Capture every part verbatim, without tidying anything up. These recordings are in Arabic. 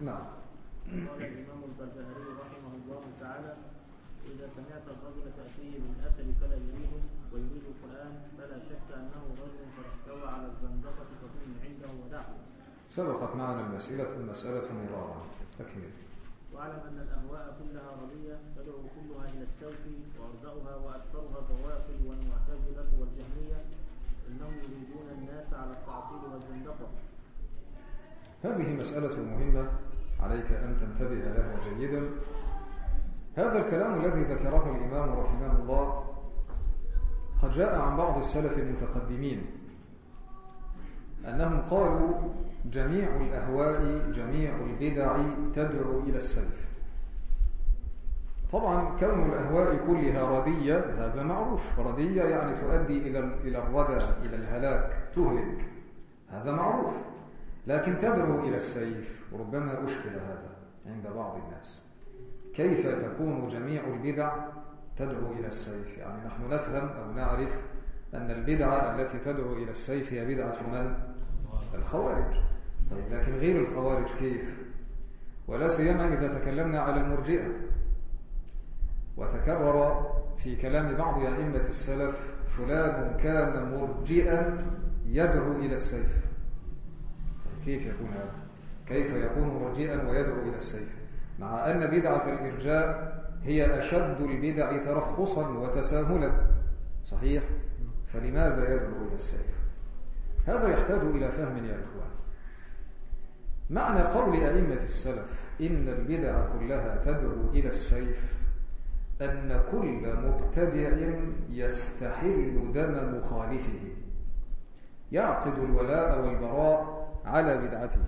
نعم. قال الإمام البربهاري رحمه الله تعالى: إذا سمعت الرجل تأتيه بالأثر فلا يريده ويريد القرآن فلا شك أنه رجل قد احتوى على الزندقة فكن عنده ودعه. سبقت معنا المسألة المسألة مرارا. تكمل. واعلم أن الأهواء كلها ردية تدعو كلها إلى السوف، وأردأها وأكثرها الروافض والمعتزلة والجهمية، إنهم يريدون الناس على التعطيل والزندقة. هذه مسألة مهمة عليك أن تنتبه لها جيدا. هذا الكلام الذي ذكره الإمام رحمه الله قد جاء عن بعض السلف المتقدمين أنهم قالوا جميع الأهواء جميع البدع تدعو إلى السيف. طبعا كون الأهواء كلها ردية هذا معروف، ردية يعني تؤدي إلى إلى الردى، إلى الهلاك، تهلك، هذا معروف. لكن تدعو إلى السيف ربما أشكل هذا عند بعض الناس. كيف تكون جميع البدع تدعو إلى السيف؟ يعني نحن نفهم أو نعرف أن البدعة التي تدعو إلى السيف هي بدعة من؟ الخوارج. طيب لكن غير الخوارج كيف؟ ولا سيما إذا تكلمنا على المرجئة، وتكرر في كلام بعض أئمة السلف فلان كان مرجئا يدعو إلى السيف. طيب كيف يكون هذا؟ كيف يكون مرجئا ويدعو إلى السيف؟ مع أن بدعة الإرجاء هي أشد البدع ترخصا وتساهلا، صحيح؟ فلماذا يدعو إلى السيف؟ هذا يحتاج إلى فهم يا إخوان. معنى قول أئمة السلف إن البدع كلها تدعو إلى السيف أن كل مبتدع يستحل دم مخالفه، يعقد الولاء والبراء على بدعته.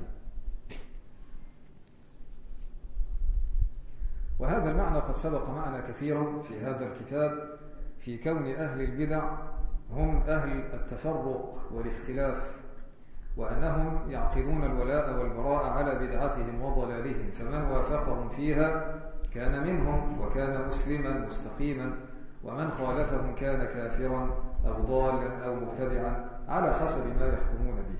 وهذا المعنى قد سبق معنا كثيرا في هذا الكتاب في كون أهل البدع هم أهل التفرق والاختلاف، وأنهم يعقدون الولاء والبراء على بدعتهم وضلالهم، فمن وافقهم فيها كان منهم وكان مسلما مستقيما، ومن خالفهم كان كافرا أو ضالا أو مبتدعا على حسب ما يحكمون به.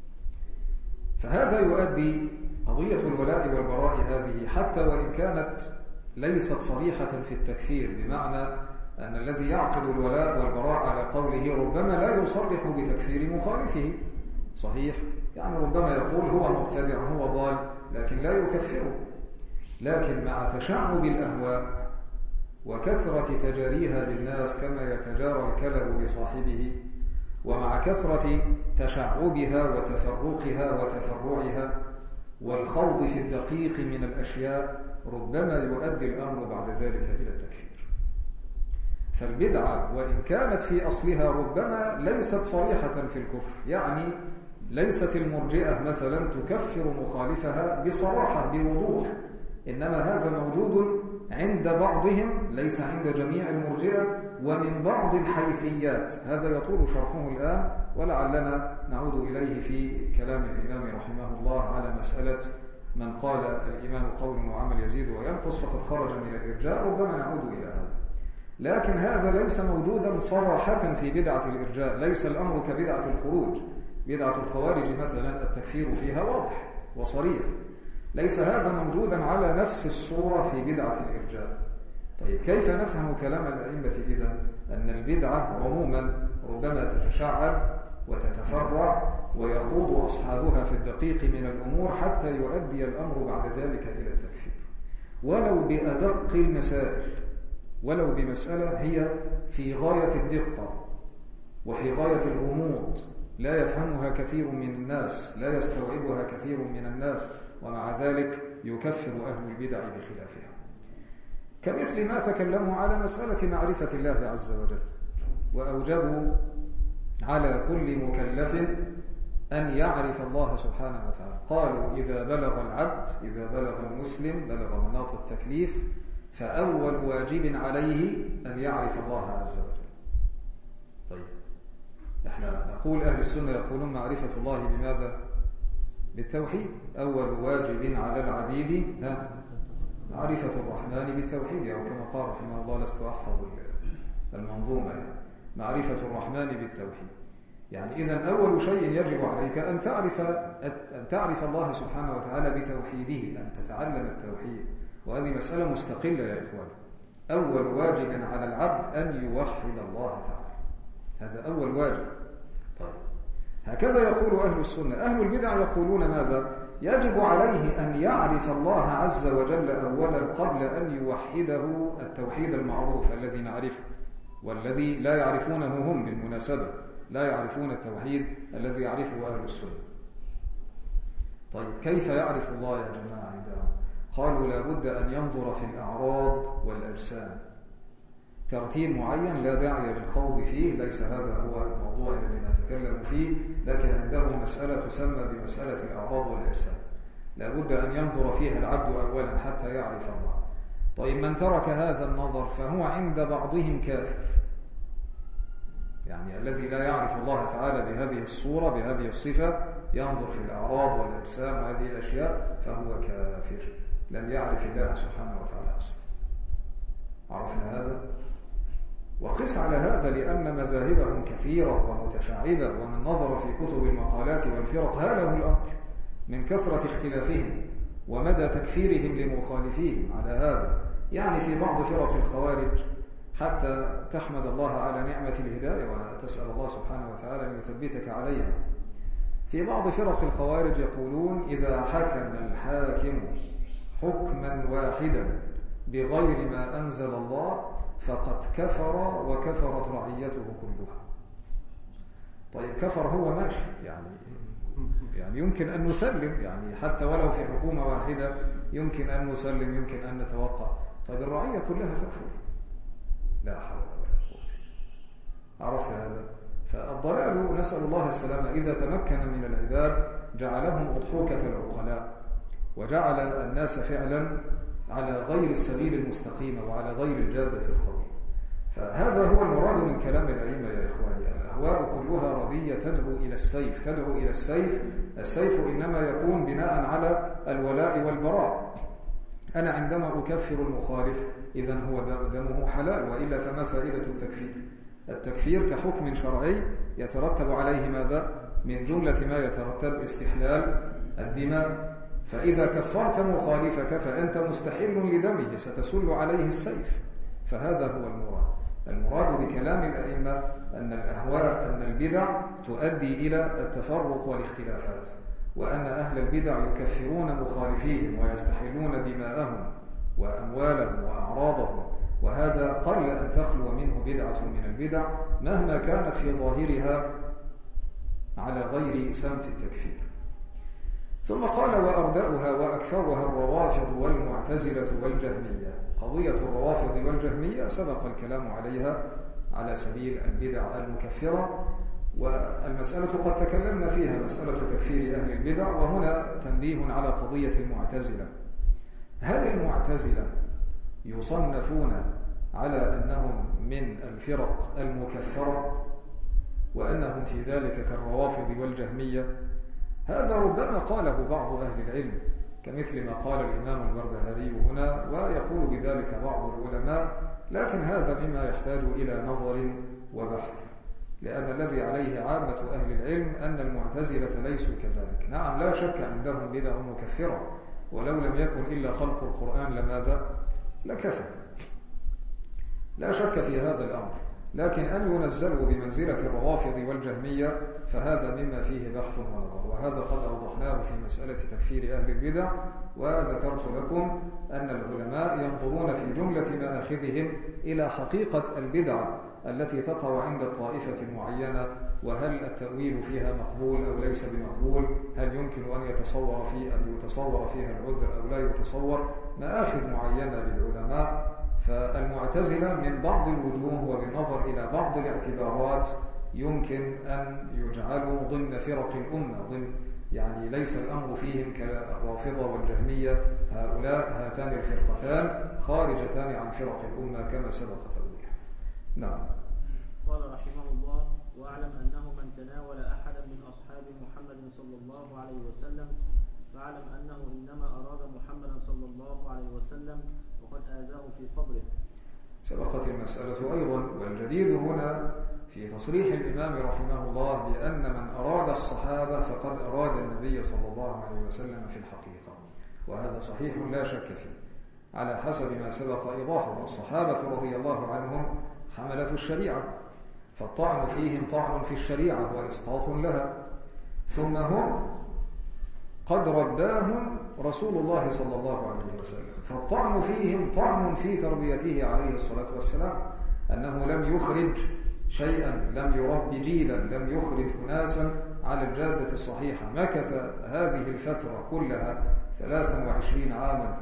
فهذا يؤدي قضية الولاء والبراء هذه حتى وإن كانت ليست صريحة في التكفير، بمعنى أن الذي يعقد الولاء والبراء على قوله ربما لا يصرح بتكفير مخالفه، صحيح؟ يعني ربما يقول هو مبتدع هو ضال لكن لا يكفره. لكن مع تشعب الأهواء وكثرة تجاريها بالناس كما يتجارى الكلب بصاحبه، ومع كثرة تشعبها وتفرقها وتفرعها والخوض في الدقيق من الأشياء، ربما يؤدي الأمر بعد ذلك إلى التكفير. فالبدعة وإن كانت في أصلها ربما ليست صريحة في الكفر، يعني ليست المرجئة مثلا تكفر مخالفها بصراحة بوضوح، إنما هذا موجود عند بعضهم ليس عند جميع المرجئة، ومن بعض الحيثيات. هذا يطول شرحه الآن ولعلنا نعود إليه في كلام الإمام رحمه الله على مسألة من قال الإيمان قول وعمل يزيد وينقص فقد خرج من الإرجاء، ربما نعود إلى هذا. لكن هذا ليس موجودا صراحة في بدعة الإرجاء، ليس الأمر كبدعة الخروج. بدعة الخوارج مثلا التكفير فيها واضح وصريح، ليس هذا موجودا على نفس الصورة في بدعة الإرجاء. طيب كيف نفهم كلام الأئمة إذن أن البدعة عموما ربما تتشعب وتتفرع ويخوض أصحابها في الدقيق من الأمور حتى يؤدي الأمر بعد ذلك إلى التكفير، ولو بأدق المسائل، ولو بمسألة هي في غاية الدقة وفي غاية الغموض لا يفهمها كثير من الناس، لا يستوعبها كثير من الناس، ومع ذلك يكفر أهل البدع بخلافها. كمثل ما تكلموا على مسألة معرفة الله عز وجل، وأوجبوا على كل مكلف أن يعرف الله سبحانه وتعالى. قالوا إذا بلغ العبد، إذا بلغ المسلم، بلغ مناط التكليف، فأول واجب عليه أن يعرف الله عز وجل. طيب احنا نقول أهل السنة يقولون معرفة الله بماذا؟ بالتوحيد. أول واجب على العبيد معرفة الرحمن بالتوحيد، أو كما قال رحمه الله لست أحفظ المنظومة، معرفة الرحمن بالتوحيد. يعني إذن أول شيء يجب عليك أن تعرف أن تعرف الله سبحانه وتعالى بتوحيده، أن تتعلم التوحيد، وهذه مسألة مستقلة يا إخوان. أول واجب على العبد أن يوحد الله تعالى، هذا أول واجب. طيب هكذا يقول أهل السنة. أهل البدع يقولون ماذا؟ يجب عليه أن يعرف الله عز وجل أولا قبل أن يوحده التوحيد المعروف الذي نعرفه، والذي لا يعرفونه هم بالمناسبة، لا يعرفون التوحيد الذي يعرفه أهل السنة. طيب كيف يعرف الله يا جماعة عندهم؟ قالوا لا بد أن ينظر في الأعراض والأجسام، ترتيب معين لا داعي للخوض فيه، ليس هذا هو الموضوع الذي نتكلم فيه، لكن عندهم مسألة تسمى بمسألة الأعراض والأجسام، لا بد أن ينظر فيها العبد أولا حتى يعرف الله. طيب من ترك هذا النظر فهو عند بعضهم كافر، يعني الذي لا يعرف الله تعالى بهذه الصورة بهذه الصفة، ينظر في الأعراض والأجسام هذه الأشياء، فهو كافر، لم يعرف الله سبحانه وتعالى أصلا. عرفنا هذا؟ وقس على هذا لأن مذاهبهم كثيرة ومتشعبة، ومن نظر في كتب المقالات والفرق هاله الأمر من كثرة اختلافهم ومدى تكفيرهم لمخالفيهم على هذا. يعني في بعض فرق الخوارج حتى تحمد الله على نعمة الهداية وتسأل الله سبحانه وتعالى أن يثبتك عليها. في بعض فرق الخوارج يقولون إذا حكم الحاكم حكما واحدا بغير ما أنزل الله فقد كفر وكفرت رعيته كلها. طيب كفر هو ماشي، يعني يعني يمكن أن نسلم، يعني حتى ولو في حكومة واحدة يمكن أن نسلم، يمكن أن نتوقع. طيب الرعية كلها تكفر؟ لا حول ولا قوة. عرفت هذا؟ فالضلال نسأل الله السلامة إذا تمكن من العباد جعلهم أضحوكة العقلاء، وجعل الناس فعلا على غير السبيل المستقيم وعلى غير الجادة القويمة. فهذا هو المراد من كلام الأئمة يا إخواني. الأهواء كلها ردية تدعو إلى السيف، تدعو إلى السيف. السيف إنما يكون بناء على الولاء والبراء. أنا عندما أكفر المخالف إذن هو دمه حلال، وإلا فما فائدة التكفير؟ التكفير كحكم شرعي يترتب عليه ماذا؟ من جملة ما يترتب استحلال الدماء. فإذا كفرت مخالفك فأنت مستحل لدمه، ستسل عليه السيف. فهذا هو المراد. المراد بكلام الأئمة أن الأهواء أن البدع تؤدي إلى التفرق والاختلافات، وأن أهل البدع يكفرون مخالفيهم ويستحلون دماءهم وأموالهم وأعراضهم، وهذا قل أن تخلو منه بدعة من البدع مهما كانت في ظاهرها على غير سمت التكفير. ثم قال وأردأها وأكثرها الروافض والمعتزلة والجهمية. قضية الروافض والجهمية سبق الكلام عليها على سبيل البدع المكفرة، والمسألة قد تكلمنا فيها، مسألة تكفير أهل البدع. وهنا تنبيه على قضية المعتزلة. هل المعتزلة يصنفون على أنهم من الفرق المكفرة وأنهم في ذلك كالروافض والجهمية؟ هذا ربما قاله بعض أهل العلم كمثل ما قال الإمام البربهاري هنا، ويقول بذلك بعض العلماء، لكن هذا مما يحتاج إلى نظر وبحث، لأن الذي عليه عامة أهل العلم أن المعتزلة ليسوا كذلك. نعم لا شك عندهم بدع مكفرة، ولو لم يكن إلا خلق القرآن لماذا؟ لكفى، لا شك في هذا الأمر. لكن أن ينزلوا بمنزلة الروافض والجهمية فهذا مما فيه بحث ونظر، وهذا قد أوضحناه في مسألة تكفير أهل البدع. وذكرت لكم أن العلماء ينظرون في جملة مآخذهم إلى حقيقة البدعة التي تقع عند الطائفة المعينة، وهل التأويل فيها مقبول أو ليس بمقبول، هل يمكن أن يتصور فيه أن يتصور فيها العذر أو لا يتصور، مآخذ معينة للعلماء. فالمعتزلة من بعض الوجوه وبالنظر إلى بعض الاعتبارات يمكن أن يجعلوا ضمن فرق الأمة، ضمن يعني ليس الأمر فيهم كالرافضة والجهمية، هؤلاء هاتان الفرقتان خارجتان عن فرق الأمة كما سبق توضيحه. نعم. قال رحمه الله: واعلم أنه من تناول أحدا من أصحاب محمد صلى الله عليه وسلم فاعلم أنه إنما أراد محمدا صلى الله عليه وسلم وقد آذاه في قبره، سبقت المسألة أيضا. والجديد هنا في تصريح الإمام رحمه الله بأن من أراد الصحابة فقد أراد النبي صلى الله عليه وسلم في الحقيقة، وهذا صحيح لا شك فيه على حسب ما سبق إيضاحه. الصحابة رضي الله عنهم حملة الشريعة، فالطعن فيهم طعن في الشريعة وإسقاط لها، ثم هم قد رباهم رسول الله صلى الله عليه وسلم، فالطعن فيهم طعن في تربيته عليه الصلاة والسلام، أنه لم يخرج شيئا، لم يربي جيلا، لم يخرج أناسا على الجادة الصحيحة. مكث هذه الفترة كلها ثلاثا وعشرين عاما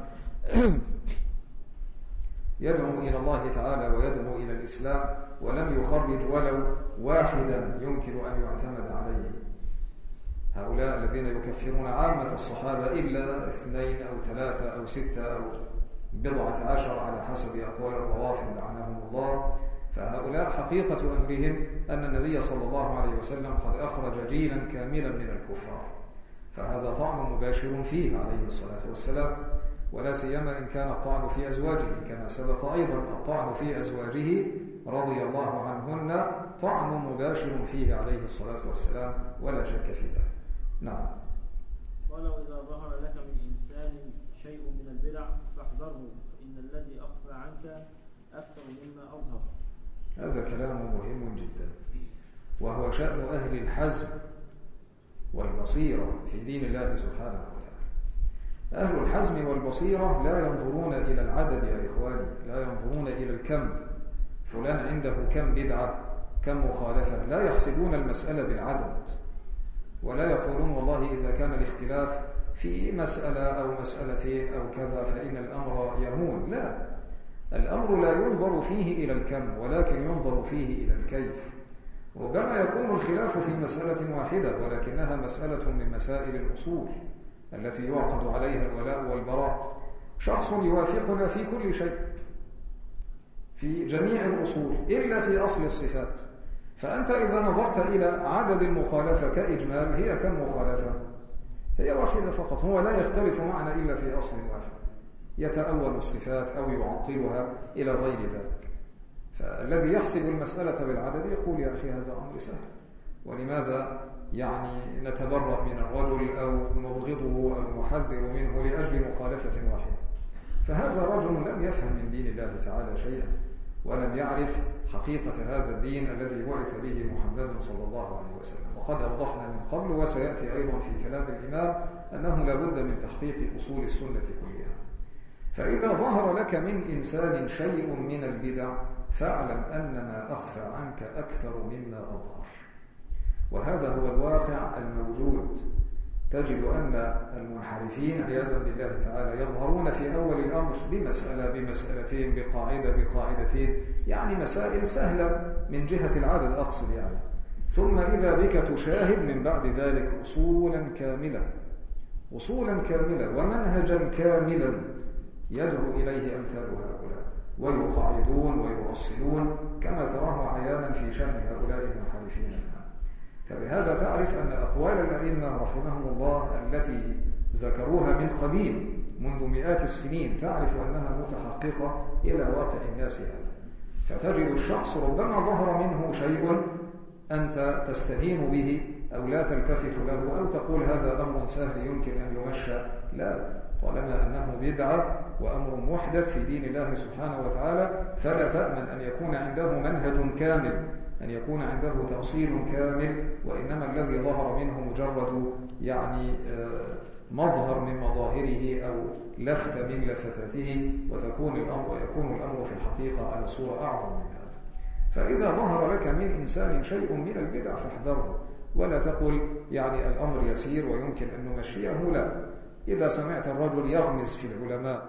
يدعو إلى الله تعالى ويدعو إلى الإسلام، ولم يخرج ولو واحدا يمكن أن يعتمد عليه. هؤلاء الذين يكفرون عامة الصحابة إلا اثنين أو ثلاثة أو ستة أو بضعة عشر على حسب أقوال الروافض لعنهم الله، فهؤلاء حقيقة أمرهم أن النبي صلى الله عليه وسلم قد أخرج جيلا كاملا من الكفار، فهذا طعن مباشر فيه عليه الصلاة والسلام، ولا سيما إن كان الطعن في أزواجه، كما سبق أيضا الطعن في أزواجه رضي الله عنهن طعن مباشر فيه عليه الصلاة والسلام، ولا شك في ذلك. نعم. ولو إذا ظهر لك من إنسان شيء من البدع فاحذره، فإن الذي أخفى عنك أكثر مما أظهر. هذا كلام مهم جدا، وهو شأن أهل الحزم والبصيرة في دين الله سبحانه وتعالى. أهل الحزم والبصيرة لا ينظرون إلى العدد يا إخواني، لا ينظرون إلى الكم، فلان عنده كم بدعة كم مخالفة، لا يحسبون المسألة بالعدد، ولا يقولون والله إذا كان الاختلاف في مسألة أو مسألتين أو كذا فإن الأمر يهون. لا، الأمر لا ينظر فيه إلى الكم، ولكن ينظر فيه إلى الكيف. ربما يكون الخلاف في مسألة واحدة، ولكنها مسألة من مسائل الأصول التي يعقد عليها الولاء والبراء. شخص يوافقنا في كل شيء في جميع الأصول إلا في أصل الصفات، فأنت إذا نظرت إلى عدد المخالفة كإجمال هي كم مخالفة؟ هي واحدة فقط، هو لا يختلف معنا إلا في أصل واحد، يتأول الصفات أو يعطلها إلى غير ذلك. فالذي يحسب المسألة بالعدد يقول يا أخي هذا أمر سهل، ولماذا يعني نتبرأ من الرجل أو نبغضه أو نحذر منه لأجل مخالفة واحدة؟ فهذا رجل لم يفهم من دين الله تعالى شيئا، ولم يعرف حقيقة هذا الدين الذي بعث به محمد صلى الله عليه وسلم. وقد أوضحنا من قبل وسيأتي أيضا في كلام الإمام أنه لا بد من تحقيق أصول السنة كلها. فإذا ظهر لك من إنسان شيء من البدع فاعلم أن ما أخفى عنك أكثر مما أظهر، وهذا هو الواقع الموجود. تجد أن المنحرفين عياذا بالله تعالى يظهرون في أول الأمر بمسألة بمسألتين بقاعدة بقاعدتين، يعني مسائل سهلة من جهة العدد أقصد يعني، ثم إذا بك تشاهد من بعد ذلك أصولا كاملة أصولا كاملة ومنهجا كاملا يدعو إليه أمثال هؤلاء، ويقاعدون ويؤصلون كما تراه عيانا في شأن هؤلاء المنحرفين الآن. فبهذا تعرف أن أقوال الأئمة رحمهم الله التي ذكروها من قديم منذ مئات السنين تعرف أنها متحققة إلى واقع الناس هذا. فتجد الشخص ربما ظهر منه شيء أنت تستهين به أو لا تلتفت له أو تقول هذا أمر سهل يمكن أن يمشى، لا، طالما أنه بدعة وأمر محدث في دين الله سبحانه وتعالى فلا تأمن أن يكون عنده منهج كامل، أن يكون عنده تأصيل كامل، وإنما الذي ظهر منه مجرد يعني مظهر من مظاهره أو لفت من لفتاته، وتكون الأمر ويكون الأمر في الحقيقة على صورة أعظم من هذا. فإذا ظهر لك من إنسان شيء من البدع فاحذره، ولا تقل يعني الأمر يسير ويمكن أن نمشيه، لا. إذا سمعت الرجل يغمز في العلماء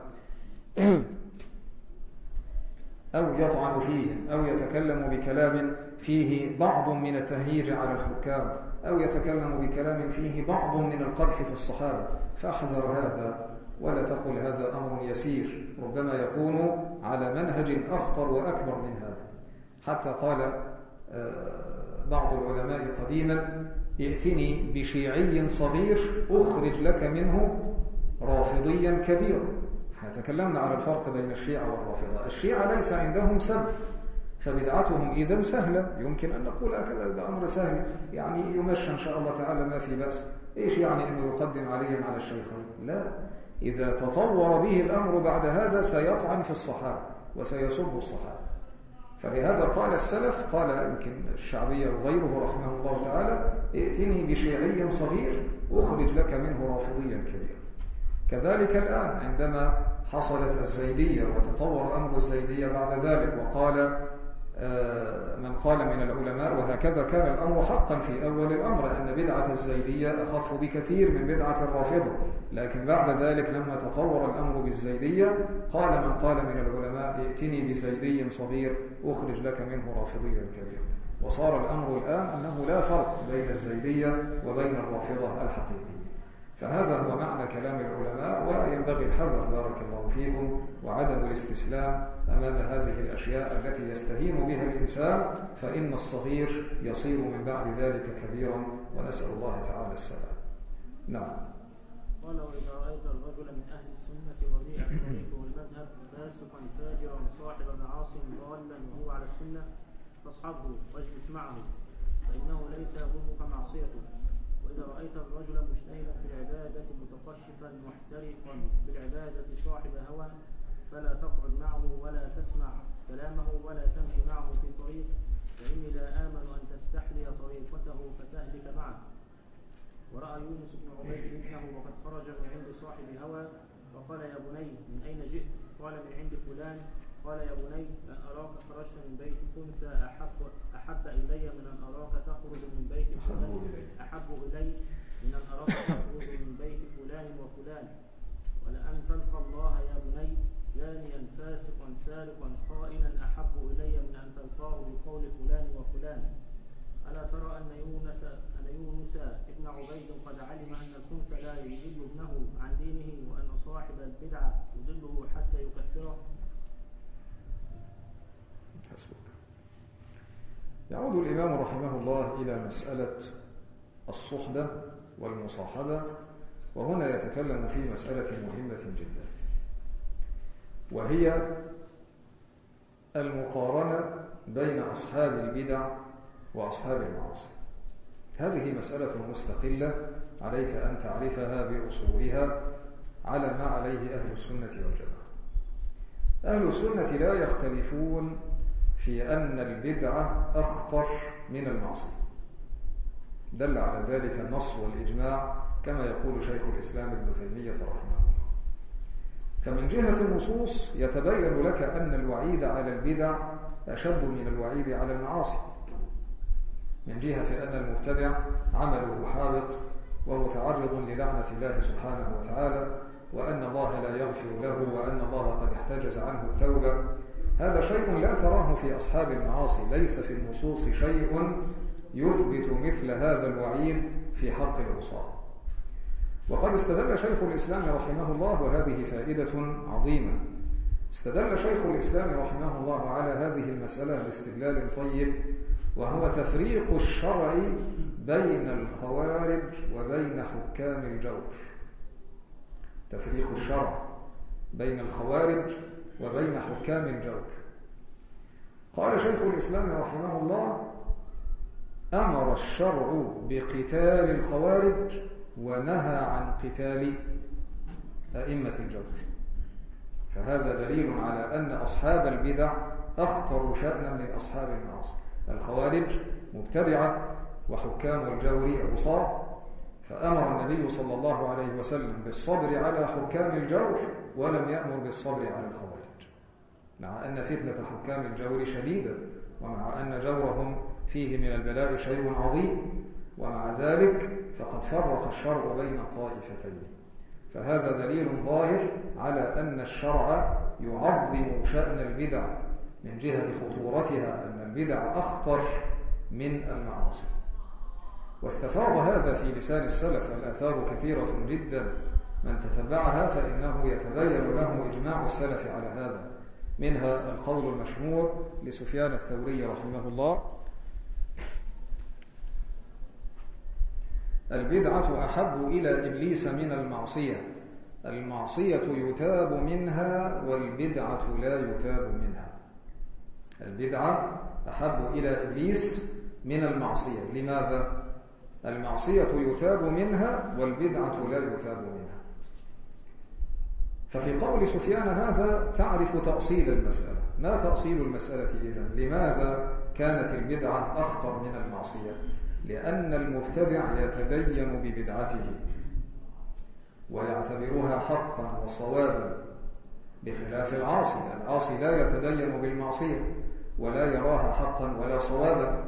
أو يطعن فيهم أو يتكلم بكلام فيه بعض من التهييج على الحكام أو يتكلم بكلام فيه بعض من القدح في الصحابة فاحذر هذا، ولا تقل هذا أمر يسير، ربما يكون على منهج أخطر وأكبر من هذا. حتى قال بعض العلماء قديما ائتني بشيعي صغير أخرج لك منه رافضيا كبيرا، تكلمنا على الفرق بين الشيعة والرافضة. الشيعة ليس عندهم سب، فبدعتهم إذن سهلة، يمكن أن نقول هكذا، ده أمر سهل يعني يمشى إن شاء الله تعالى ما في بأس. إيش يعني أنه يقدم عليهم على الشيخين؟ لا، إذا تطور به الأمر بعد هذا سيطعن في الصحابة وسيسب الصحابة. فلهذا قال السلف، قال يمكن الشعبية وغيره رحمه الله تعالى: ائتني بشيعي صغير أخرج لك منه رافضيا كبيرا. كذلك الآن عندما حصلت الزيدية وتطور أمر الزيدية بعد ذلك، وقال من قال من العلماء، وهكذا كان الأمر حقا في أول الأمر، أن بدعة الزيدية أخف بكثير من بدعة الرافضة، لكن بعد ذلك لما تطور الأمر بالزيدية قال من قال من العلماء: ائتني بزيدي صغير أخرج لك منه رافضيا كبيرا. وصار الأمر الآن أنه لا فرق بين الزيدية وبين الرافضة الحقيقية. فهذا هو معنى كلام العلماء، وينبغي الحذر بارك الله فيكم وعدم الاستسلام أمام هذه الأشياء التي يستهين بها الإنسان، فإن الصغير يصير من بعد ذلك كبيرا، ونسأل الله تعالى السلام. نعم. قال: وإذا رأيت الرجل من أهل السنة وضيع طريقه المذهب فاسقا فاجرا صاحب معاصٍ ضالا وهو على السنة فاصحبه واجلس معه، فإنه ليس يضرك معصيته. وإذا رأيت الرجل مجتهدا في العبادة متقشفا محترقا بالعبادة صاحب هوى فلا تقعد معه ولا تسمع كلامه ولا تمشي معه في طريق، فإني لا آمن أن تستحلي طريقته فتهلك معه. ورأى يونس بن عبيد ابنه وقد خرج من عند صاحب هوى فقال: يا بني من أين جئت؟ قال: من عند فلان. قال: يا بني لن أراك خرجت من بيت خنثى أحب, أحب إلي من أن أراك تخرج من بيت فلان أحب إلي من أن أراك تخرج من بيت فلان وفلان. ولأن تلقى الله يا بني زانيا فاسقا سارقا خائنا أحب إلي من أن تلقاه بقول فلان وفلان. ألا ترى أن يونس أن يونس ابن عبيد قد علم أن الخنثى لا يضل ابنه عن دينه، وأن صاحب البدعة يضله حتى يكفره؟ يعود الإمام رحمه الله إلى مسألة الصحبة والمصاحبة، وهنا يتكلم في مسألة مهمة جدا، وهي المقارنة بين أصحاب البدع وأصحاب المعاصي. هذه مسألة مستقلة عليك أن تعرفها بأصولها على ما عليه أهل السنة والجماعة. أهل السنة لا يختلفون في أن البدعة أخطر من المعصية، دل على ذلك النص والإجماع كما يقول شيخ الإسلام ابن تيمية رحمه الله. فمن جهة النصوص يتبين لك أن الوعيد على البدع أشد من الوعيد على المعاصي، من جهة أن المبتدع عمله حابط ومتعرض للعنة الله سبحانه وتعالى، وأن الله لا يغفر له، وأن الله قد احتجز عنه التوبة. هذا شيء لا تراه في أصحاب المعاصي، ليس في النصوص شيء يثبت مثل هذا الوعيد في حق العصاة. وقد استدل شيخ الإسلام رحمه الله، وهذه فائدة عظيمة، استدل شيخ الإسلام رحمه الله على هذه المسألة باستدلال طيب، وهو تفريق الشرع بين الخوارج وبين حكام الجور. تفريق الشرع بين الخوارج وبين حكام الجور. قال شيخ الإسلام رحمه الله: أمر الشرع بقتال الخوارج ونهى عن قتال أئمة الجور. فهذا دليل على أن أصحاب البدع أخطر شأنا من أصحاب المعاصي. الخوارج مبتدعة وحكام الجور عصاة، فأمر النبي صلى الله عليه وسلم بالصبر على حكام الجور ولم يأمر بالصبر على الخوارج، مع أن فتنة حكام الجور شديدة، ومع أن جورهم فيه من البلاء شيء عظيم، ومع ذلك فقد فرق الشرع بين الطائفتين. فهذا دليل ظاهر على أن الشرع يعظم شأن البدع من جهة خطورتها، أن البدع أخطر من المعاصي. واستفاض هذا في لسان السلف، الآثار كثيرة جدا، من تتبعها فإنه يتبين له إجماع السلف على هذا. منها القول المشهور لسفيان الثوري رحمه الله: البدعة أحب إلى إبليس من المعصية، المعصية يتاب منها والبدعة لا يتاب منها. البدعة أحب إلى إبليس من المعصية. لماذا؟ المعصية يتاب منها والبدعة لا يتاب منها. ففي قول سفيان هذا تعرف تأصيل المسألة. ما تأصيل المسألة إذن؟ لماذا كانت البدعة أخطر من المعصية؟ لأن المبتدع يتدين ببدعته ويعتبرها حقا وصوابا، بخلاف العاصي. العاصي لا يتدين بالمعصية ولا يراها حقا ولا صوابا،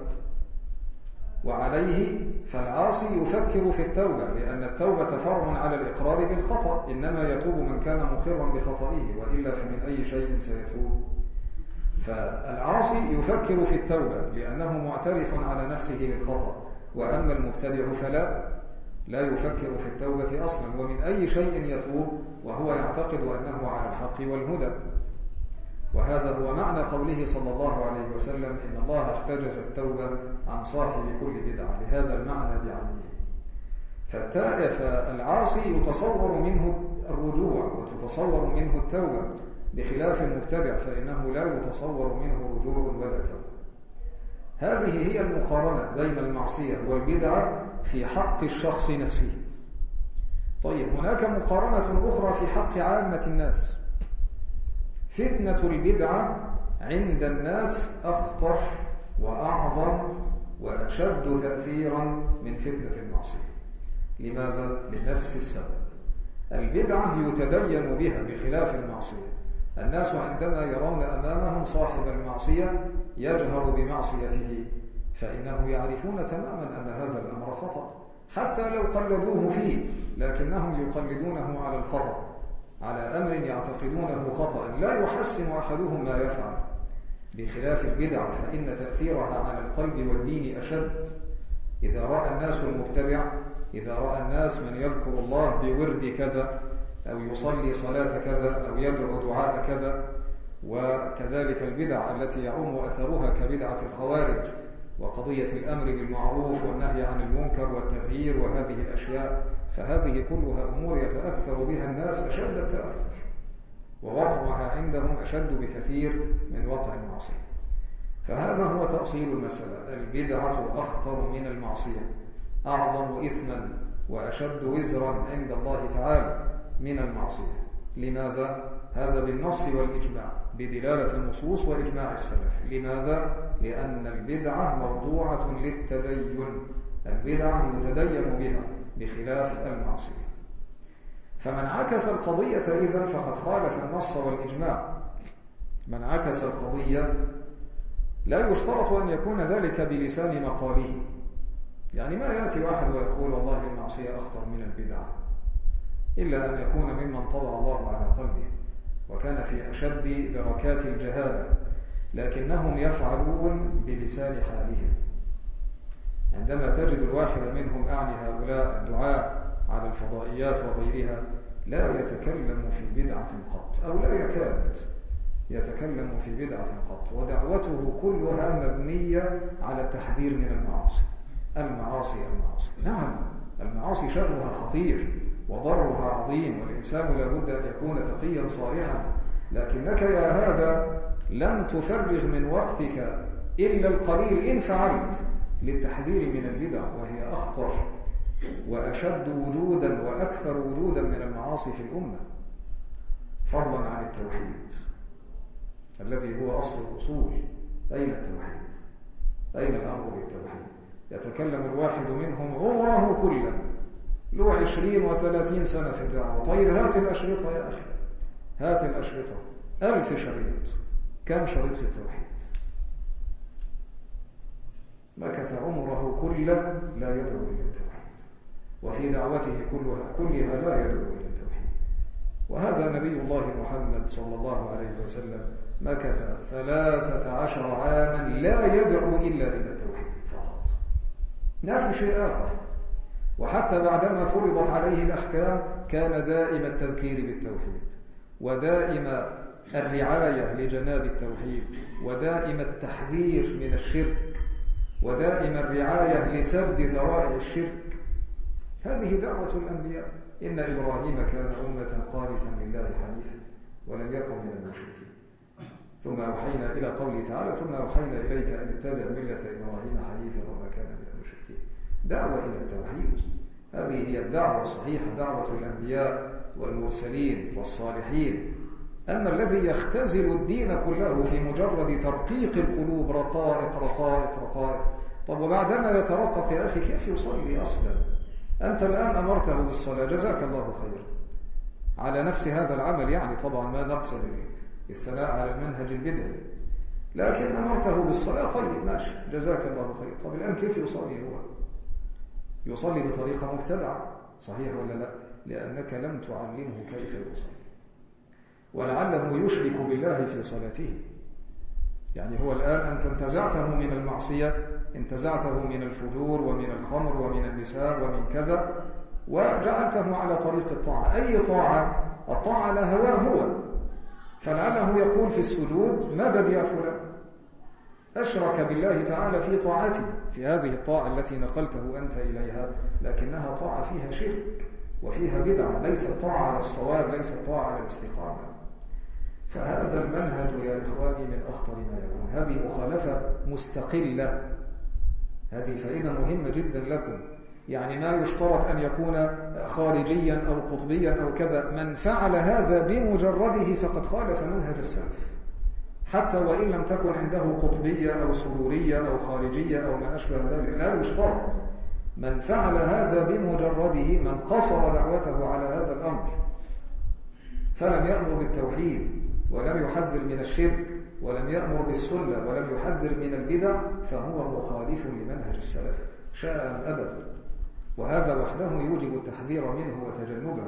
وعليه فالعاصي يفكر في التوبة، لأن التوبة فرع على الإقرار بالخطأ، إنما يتوب من كان مقرا بخطئه، وإلا فمن أي شيء سيتوب. فالعاصي يفكر في التوبة لأنه معترف على نفسه بالخطأ، وأما المبتدع فلا لا يفكر في التوبة أصلا، ومن أي شيء يتوب وهو يعتقد أنه على الحق والهدى. وهذا هو معنى قوله صلى الله عليه وسلم إن الله احتجز التوبة عن صاحب كل بدعة، لهذا المعنى بعينه. فالعاصي يتصور منه الرجوع وتتصور منه التوبة، بخلاف المبتدع فإنه لا يتصور منه رجوع ولا توبة. هذه هي المقارنة بين المعصية والبدعة في حق الشخص نفسه. طيب، هناك مقارنة أخرى في حق عامة الناس. فتنة البدعة عند الناس أخطر وأعظم وأشد تأثيرا من فتنة المعصية. لماذا؟ لنفس السبب. البدعة يتدين بها بخلاف المعصية. الناس عندما يرون أمامهم صاحب المعصية يجهر بمعصيته فإنهم يعرفون تماما أن هذا الأمر خطأ، حتى لو قلدوه فيه لكنهم يقلدونه على الخطأ، على أمر يعتقدونه خطأ لا يحسن أحدهم ما يفعل. بخلاف البدع فإن تأثيرها على القلب والدين أشد. إذا رأى الناس المبتدع، إذا رأى الناس من يذكر الله بورد كذا أو يصلي صلاة كذا أو يدعو دعاء كذا، وكذلك البدع التي يعم أثرها كبدعة الخوارج وقضية الأمر بالمعروف والنهي عن المنكر والتغيير وهذه الأشياء، فهذه كلها أمور يتأثر بها الناس أشد التأثر، ووقعها عندهم أشد بكثير من وقع المعصية. فهذا هو تأصيل المسألة. البدعة أخطر من المعصية، أعظم إثما وأشد وزرا عند الله تعالى من المعصية. لماذا؟ هذا بالنص والإجماع، بدلالة النصوص وإجماع السلف. لماذا؟ لأن البدعة موضوعة للتدين، البدعة يتدين بها بخلاف المعصية. فمن عكس القضية إذن فقد خالف النص والإجماع. من عكس القضية لا يشترط أن يكون ذلك بلسان مقاله. يعني ما يأتي واحد ويقول والله المعصية أخطر من البدعة، إلا أن يكون ممن طبع الله على قلبه وكان في أشد دركات الجهالة، لكنهم يفعلون بلسان حالهم. عندما تجد الواحد منهم، أعني هؤلاء الدعاء على الفضائيات وغيرها، لا يتكلم في بدعة قط، أو لا يكاد يتكلم في بدعة قط، ودعوته كلها مبنية على التحذير من المعاصي. المعاصي المعاصي نعم، المعاصي شأنها خطير وضررها عظيم، والإنسان لابد أن يكون تقيا صالحا، لكنك يا هذا لم تفرغ من وقتك إلا القليل إن فعلت للتحذير من البدع، وهي أخطر وأشد وجودا وأكثر وجودا من المعاصي في الأمة، فضلا عن التوحيد الذي هو أصل الأصول. أين التوحيد؟ أين الأمر بالتوحيد؟ يتكلم الواحد منهم عمره كله، له عشرين وثلاثين سنة في الدعوة. طيب هات الأشرطة يا أخي، هات الأشرطة، ألف شريط، كم شريط في التوحيد؟ مكث عمره كله لا يدعو إلى التوحيد، وفي دعوته كلها كلها لا يدعو إلى التوحيد. وهذا نبي الله محمد صلى الله عليه وسلم مكث ثلاثة عشر عاما لا يدعو إلا إلى التوحيد فقط، لا في شيء آخر. وحتى بعدما فرضت عليه الأحكام كان دائم التذكير بالتوحيد، ودائم الرعاية لجناب التوحيد، ودائم التحذير من الشرك، ودائم الرعاية لسد ذرائع الشرك. هذه دعوة الأنبياء، إن إبراهيم كان أمة قانتا لله حنيفا ولم يكن من المشركين. ثم أوحينا إلى قوله تعالى ثم أوحينا إليك أن اتبع ملة إبراهيم حنيفا وما كان من المشركين. دعوة إلى التوحيد، هذه هي الدعوة الصحيحة، دعوة الأنبياء والمرسلين والصالحين. أما الذي يختزل الدين كله في مجرد ترقيق القلوب، رقائق رقائق رقائق، طب وبعدما يترقق يا أخي كيف يصلي أصلا؟ أنت الآن أمرته بالصلاة، جزاك الله خيرا على نفس هذا العمل، يعني طبعا ما نقصد الثناء على المنهج البدعي، لكن أمرته بالصلاة، طيب ماشي جزاك الله خيرا. طب الآن كيف يصلي هو؟ يصلي بطريقة مبتدعة، صحيح ولا لا؟ لأنك لم تعلمه كيف يصلي، ولعله يشرك بالله في صلاته. يعني هو الآن أنت انتزعته من المعصية، انتزعته من الفجور ومن الخمر ومن النساء ومن كذا، وجعلته على طريق الطاعة. أي طاعة؟ الطاعة على هواه هو، فلعله يقول في السجود مدد يا فلان، أشرك بالله تعالى في طاعته، في هذه الطاعة التي نقلته أنت إليها، لكنها طاعة فيها شرك وفيها بدعة، ليست طاعة على الصواب، ليست طاعة على الاستقامة. فهذا المنهج يا إخواني من أخطر ما يكون. هذه مخالفة مستقلة، هذه فائدة مهمة جدا لكم. يعني ما يشترط أن يكون خارجيا أو قطبيا أو كذا، من فعل هذا بمجرده فقد خالف منهج السلف، حتى وإن لم تكن عنده قطبية أو سرورية أو خارجية أو ما أشبه ذلك، لا يشترط. من فعل هذا بمجرده، من قصر دعوته على هذا الأمر فلم يأمر بالتوحيد ولم يحذر من الشرك ولم يأمر بالسنة ولم يحذر من البدع، فهو مخالف لمنهج السلف شاء أم أبى، وهذا وحده يوجب التحذير منه وتجنبه.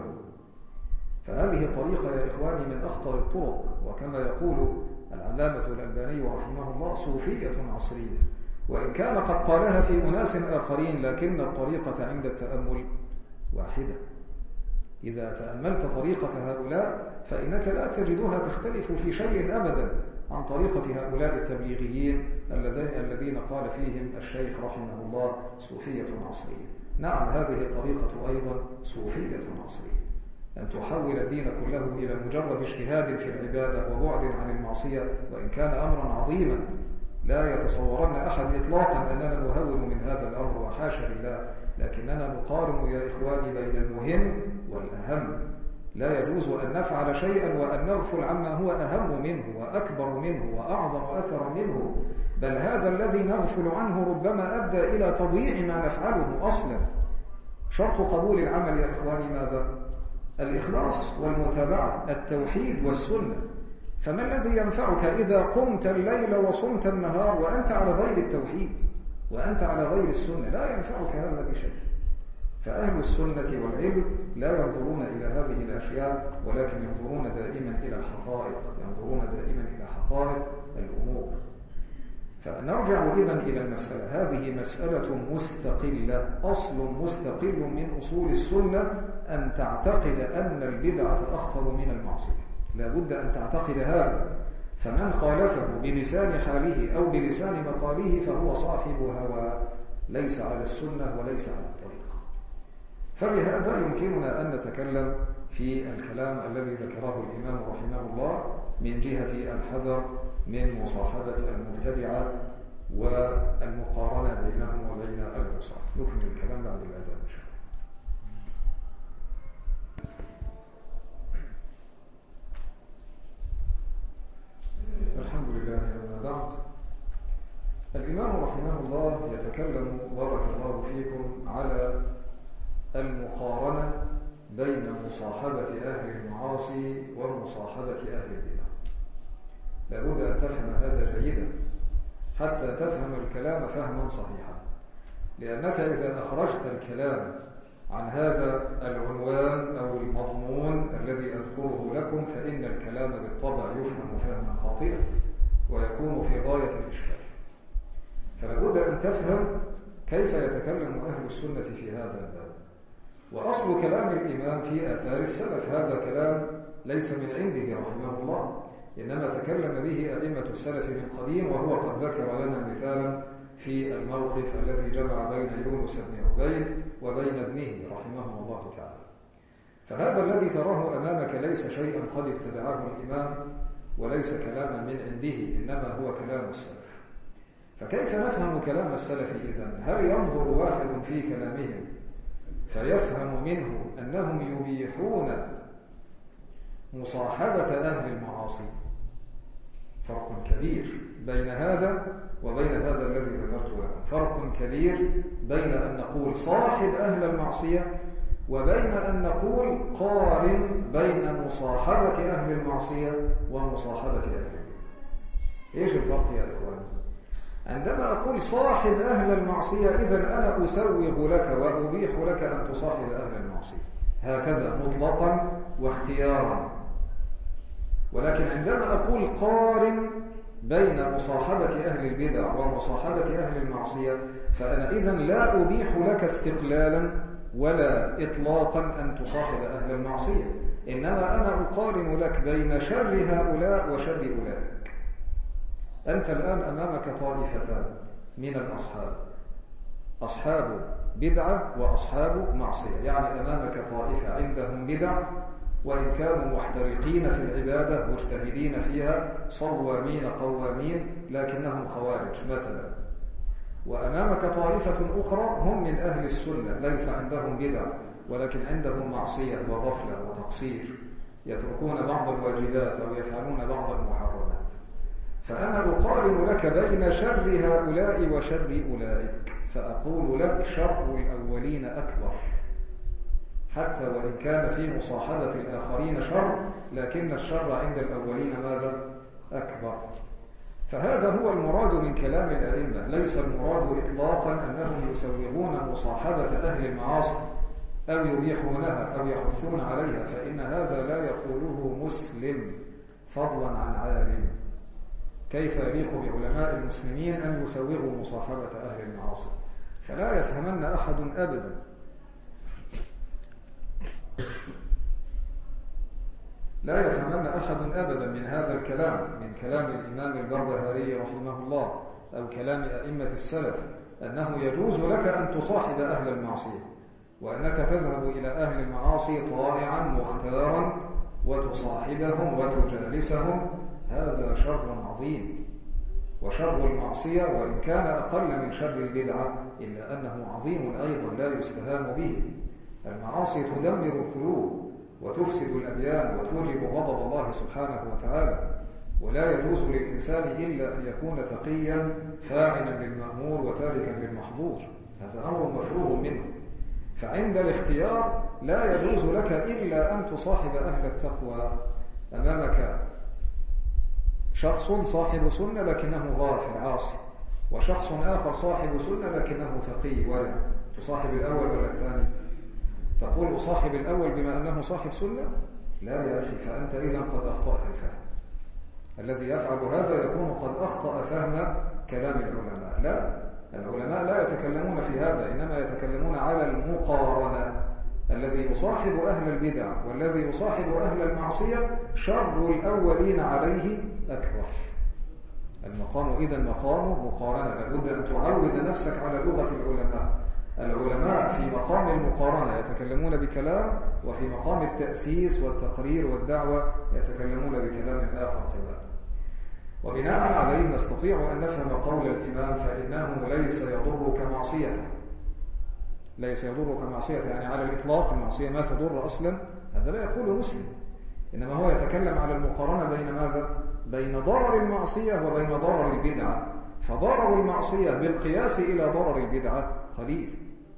فهذه طريقة يا إخواني من أخطر الطرق، وكما يقول العلامة الألباني رحمه الله صوفية عصرية، وإن كان قد قالها في أناس آخرين، لكن الطريقة عند التأمل واحدة. إذا تأملت طريقة هؤلاء فإنك لا تجدها تختلف في شيء أبدا عن طريقة هؤلاء التبليغيين الذين قال فيهم الشيخ رحمه الله صوفية عصرية. نعم، هذه الطريقة أيضا صوفية عصرية، أن تحول الدين كله إلى مجرد اجتهاد في العبادة وبعد عن المعصية، وإن كان أمرا عظيما لا يتصورن أحد إطلاقا أننا نهون من هذا الأمر، وحاشا لله، لكننا نقارن يا إخواني بين المهم والأهم. لا يجوز أن نفعل شيئا وأن نغفل عما هو أهم منه وأكبر منه وأعظم أثرا منه، بل هذا الذي نغفل عنه ربما أدى إلى تضييع ما نفعله أصلا. شرط قبول العمل يا إخواني ماذا؟ الإخلاص والمتابعة، التوحيد والسنة. فما الذي ينفعك إذا قمت الليل وصمت النهار وأنت على غير التوحيد وأنت على غير السنة؟ لا ينفعك هذا بشيء. فأهل السنة والعلم لا ينظرون إلى هذه الأشياء، ولكن ينظرون دائما إلى الحقائق، ينظرون دائما إلى حقائق الأمور. فنرجع إذن إلى المسألة، هذه مسألة مستقلة، أصل مستقل من أصول السنة، أن تعتقد أن البدعة أخطر من المعصية، لا بد أن تعتقد هذا. فمن خالفه بلسان حاله أو بلسان مقاله فهو صاحب هوى، ليس على السنة وليس على الطريقة. فلهذا يمكننا أن نتكلم في الكلام الذي ذكره الإمام رحمه الله من جهة الحذر من مصاحبة المبتدعة والمقارنة بينهم وبين المصاحب. نكمل الكلام بعد الأذان إن شاء الله. الحمد لله. أما بعد، الإمام رحمه الله يتكلم بارك الله فيكم على المقارنة بين مصاحبة أهل المعاصي ومصاحبة أهل البدع. لابد أن تفهم هذا جيدا حتى تفهم الكلام فهما صحيحا، لأنك إذا أخرجت الكلام عن هذا العنوان أو المضمون الذي أذكره لكم فإن الكلام بالطبع يفهم فهما خاطئا ويكون في غاية الإشكال. فلابد أن تفهم كيف يتكلم أهل السنة في هذا الباب. وأصل كلام الإمام في آثار السلف، هذا كلام ليس من عنده رحمه الله، إنما تكلم به أئمة السلف من قديم، وهو قد ذكر لنا مثالا في الموقف الذي جمع بين يونس بن عبيد وبين ابنه رحمه الله تعالى. فهذا الذي تراه أمامك ليس شيئا قد ابتدعه الإمام وليس كلاما من عنده، إنما هو كلام السلف. فكيف نفهم كلام السلف إذن؟ هل ينظر واحد في كلامهم فيفهم منه أنهم يبيحون مصاحبة أهل المعاصي؟ فرق كبير بين هذا وبين هذا الذي ذكرت لكم، فرق كبير بين أن نقول صاحب أهل المعصية وبين أن نقول قارن بين مصاحبة أهل المعصية ومصاحبة أهل البدع. إيش الفرق يا إخوان؟ عندما أقول صاحب أهل المعصية إذن أنا أسوغ لك وأبيح لك أن تصاحب أهل المعصية هكذا مطلقا واختيارا. ولكن عندما أقول قارن بين مصاحبة أهل البدع ومصاحبة أهل المعصية فأنا إذن لا أبيح لك استقلالا ولا إطلاقا أن تصاحب أهل المعصية، إنما أنا أقارن لك بين شر هؤلاء وشر أولئك. أنت الآن أمامك طائفتان من الأصحاب، أصحاب بدعة وأصحاب معصية، يعني أمامك طائفة عندهم بدع وإن كانوا محترقين في العبادة مجتهدين فيها صوامين قوامين لكنهم خوارج مثلا، وأمامك طائفة أخرى هم من أهل السنة ليس عندهم بدع ولكن عندهم معصية وغفلة وتقصير، يتركون بعض الواجبات أو يفعلون بعض المحرمات. فأنا أقارن لك بين شر هؤلاء وشر أولئك، فأقول لك شر الأولين أكبر، حتى وإن كان في مصاحبة الآخرين شر لكن الشر عند الأولين ماذا؟ أكبر. فهذا هو المراد من كلام الأئمة، ليس المراد إطلاقا أنهم يسوغون مصاحبة أهل المعاصي أو يبيحونها أو يحثون عليها، فإن هذا لا يقوله مسلم فضلا عن عالم. كيف يليق بعلماء المسلمين أن يسوغوا مصاحبة أهل المعاصي؟ فلا يفهمن أحد أبدا لا يفهمن أحد أبدا من هذا الكلام، من كلام الإمام البربهاري رحمه الله أو كلام أئمة السلف، أنه يجوز لك أن تصاحب أهل المعصية وأنك تذهب إلى أهل المعاصي طائعا مختارا وتصاحبهم وتجالسهم. هذا شر عظيم، وشر المعصية وإن كان أقل من شر البدعة إلا أنه عظيم أيضا لا يستهان به. المعاصي تدمر القلوب وتفسد الأديان وتوجب غضب الله سبحانه وتعالى، ولا يجوز للإنسان إلا أن يكون تقيا فاعلا للمأمور وتاركا للمحظور، هذا أمر مفروغ منه. فعند الاختيار لا يجوز لك إلا أن تصاحب أهل التقوى. أمامك شخص صاحب سنة لكنه غافل عاصي، وشخص آخر صاحب سنة لكنه تقي ورع، تصاحب الأول ولا الثاني؟ تقول أصاحب الأول بما أنه صاحب سنة؟ لا يا أخي، فأنت إذن قد أخطأت الفهم. الذي يفعل هذا يكون قد أخطأ فهم كلام العلماء. لا، العلماء لا يتكلمون في هذا، إنما يتكلمون على المقارنة. الذي يصاحب أهل البدع والذي يصاحب أهل المعصية شر الأولين عليه أكبر. المقام إذن مقام مقارنة، لابد أن تعود نفسك على لغة العلماء. العلماء في مقام المقارنة يتكلمون بكلام، وفي مقام التأسيس والتقرير والدعوة يتكلمون بكلام آخر تماما. وبناء عليه نستطيع أن نفهم قول الإمام فإنه ليس يضرك معصيته. ليس يضرك معصيته يعني على الإطلاق المعصية ما تضر أصلا، هذا لا يقول مسلم، إنما هو يتكلم على المقارنة بين ماذا؟ بين ضرر المعصية وبين ضرر البدعة. فضرر المعصية بالقياس إلى ضرر البدعة قليل.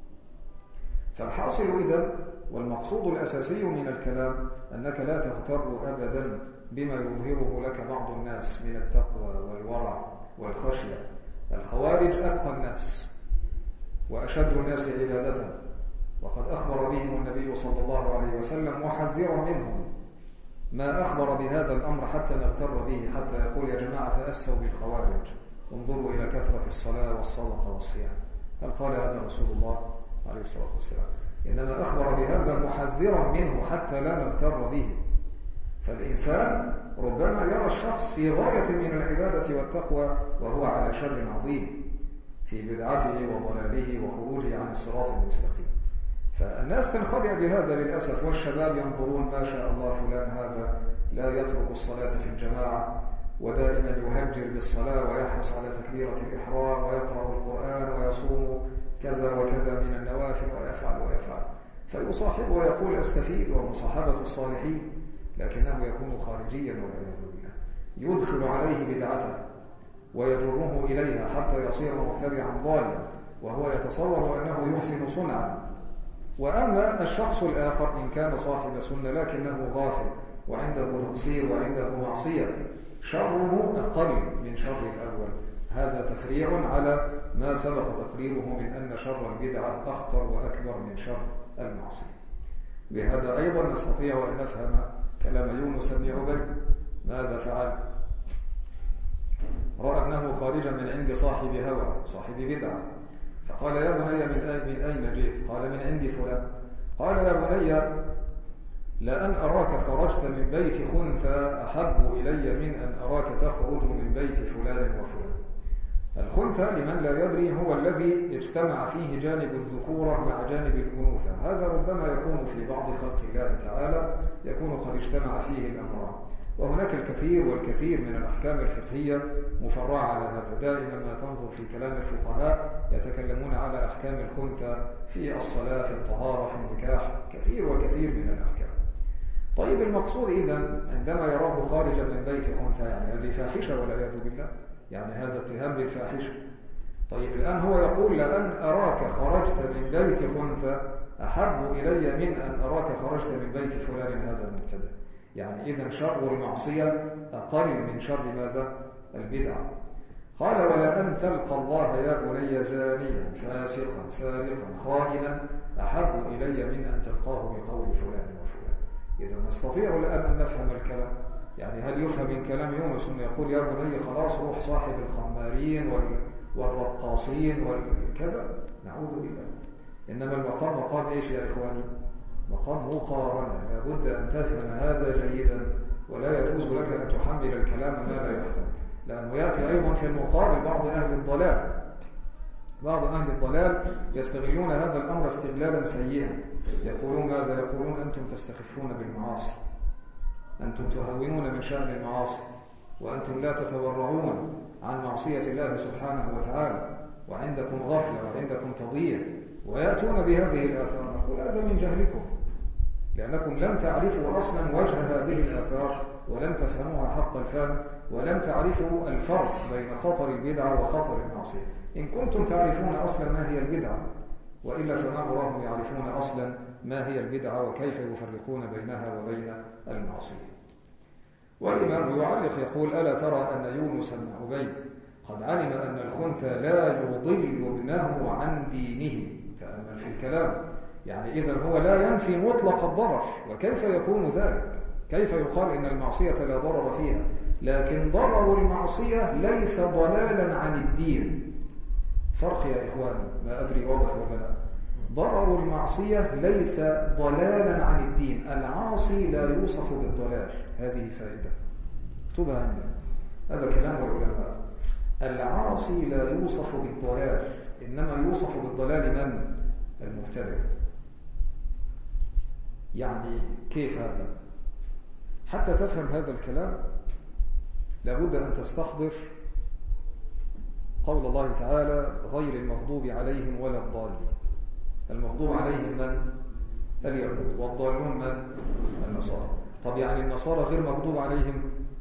فالحاصل إذن والمقصود الأساسي من الكلام أنك لا تغتر أبدا بما يظهره لك بعض الناس من التقوى والورع والخشية. الخوارج أتقى الناس وأشد الناس عبادة، وقد أخبر بهم النبي صلى الله عليه وسلم محذرا منهم، ما أخبر بهذا الأمر حتى نغتر به، حتى يقول يا جماعة تأسوا بالخوارج، انظروا إلى كثرة الصلاة والصدقة والصيام. هل قال هذا رسول الله عليه الصلاة والسلام؟ إنما أخبر بهذا محذرا منه حتى لا نغتر به. فالإنسان ربما يرى الشخص في غاية من العبادة والتقوى وهو على شر عظيم في بدعته وضلاله وخروجه عن الصراط المستقيم. فالناس تنخدع بهذا للأسف، والشباب ينظرون ما شاء الله فلان هذا لا يترك الصلاة في الجماعة ودائما يهجر بالصلاة ويحرص على تكبيرة الإحرام ويقرأ القرآن ويصوم كذا وكذا من النوافل ويفعل ويفعل، فيصاحبه ويقول أستفيد ومصاحبة الصالحين، لكنه يكون خارجيا والعياذ بالله، يدخل عليه بدعته ويجره إليها حتى يصير مبتدعا ضالا وهو يتصور أنه يحسن صنعا. وأما الشخص الآخر إن كان صاحب سنة لكنه غافل وعنده تقصير وعنده معصية، شره أقل من شر الأول. هذا تفريع على ما سبق تقريره من أن شر البدعة أخطر وأكبر من شر المعصية. بهذا أيضا نستطيع أن نفهم كلام يونس بن عبيد. ماذا فعل؟ رأى ابنه خارجا من عند صاحب هوى صاحب بدعة، فقال يا بني من أين جئت؟ قال من عند فلان. قال يا بني لأن أراك خرجت من بيت خنثى أحب إلي من أن أراك تخرج من بيت فلان وفلان. الخنثى لمن لا يدري هو الذي اجتمع فيه جانب الذكورة مع جانب الأنوثة، هذا ربما يكون في بعض خلق الله تعالى يكون قد اجتمع فيه الأمران. وهناك الكثير والكثير من الأحكام الفقهية مفرعة على هذا. دائما ما تنظر في كلام الفقهاء يتكلمون على أحكام الخنثى في الصلاة في الطهارة في النكاح، كثير وكثير من الأحكام. طيب المقصود إذن عندما يراه خارجا من بيت خنثى يعني هذه فاحشة والعياذ بالله، يعني هذا اتهام بالفاحشة. طيب الآن هو يقول لأن أراك خرجت من بيت خنثى أحب إلي من أن أراك خرجت من بيت فلان، هذا المبتدأ. يعني إذن شر المعصية أقل من شر ماذا؟ البدعة. قال ولا أن تلقى الله يا بني زانيا فاسقا سارقا خائنا أحب إلي من أن تلقاه بقول فلان وفلان. إذا نستطيع الآن أن نفهم الكلام. يعني هل يفهم من كلام يونس أن يقول يا بني خلاص روح صاحب الخمارين والرقاصين والكذا؟ نعوذ بالله. إنما المقام مقام إيش يا إخواني؟ مقام مقارنة، لابد أن تفهم هذا جيدا، ولا يجوز لك أن تحمل الكلام ما لا يحتمل، لأنه يأتي أيضا في المقابل بعض أهل الضلال. بعض أهل الضلال يستغلون هذا الأمر استغلالا سيئا، يقولون ماذا؟ يقولون أنتم تستخفون بالمعاصي، أنتم تهونون من شأن المعاصي، وأنتم لا تتورعون عن معصية الله سبحانه وتعالى، وعندكم غفلة وعندكم تضييع، ويأتون بهذه الآثار. نقول هذا من جهلكم، لأنكم لم تعرفوا أصلا وجه هذه الآثار، ولم تفهموها حق الفهم، ولم تعرفوا الفرق بين خطر البدعة وخطر المعصية. إن كنتم تعرفون أصلا ما هي البدعة، وإلا فما أراهم يعرفون أصلا ما هي البدعة وكيف يفرقون بينها وبين المعصية. والإمام يعلق يقول ألا ترى أن يونس بن عبيد قد علم أن الخنثى لا يضل ابنه عن دينه. تأمل في الكلام، يعني إذا هو لا ينفي مطلق الضرر، وكيف يكون ذلك؟ كيف يقال إن المعصية لا ضرر فيها؟ لكن ضرر المعصية ليس ضلالا عن الدين. فرق يا إخواني، ما أدري واضح ولا لا. ضرر المعصية ليس ضلالا عن الدين، العاصي لا يوصف بالضلال. هذه فائدة اكتبها عندنا، هذا كلام العلماء. العاصي لا يوصف بالضلال، إنما يوصف بالضلال من؟ المبتدع. يعني كيف هذا؟ حتى تفهم هذا الكلام لابد أن تستحضر قول الله تعالى غير المغضوب عليهم ولا الضالين. المغضوب عليهم من؟ اليهود، والضالون من؟ النصارى. طب يعني النصارى غير مغضوب عليهم؟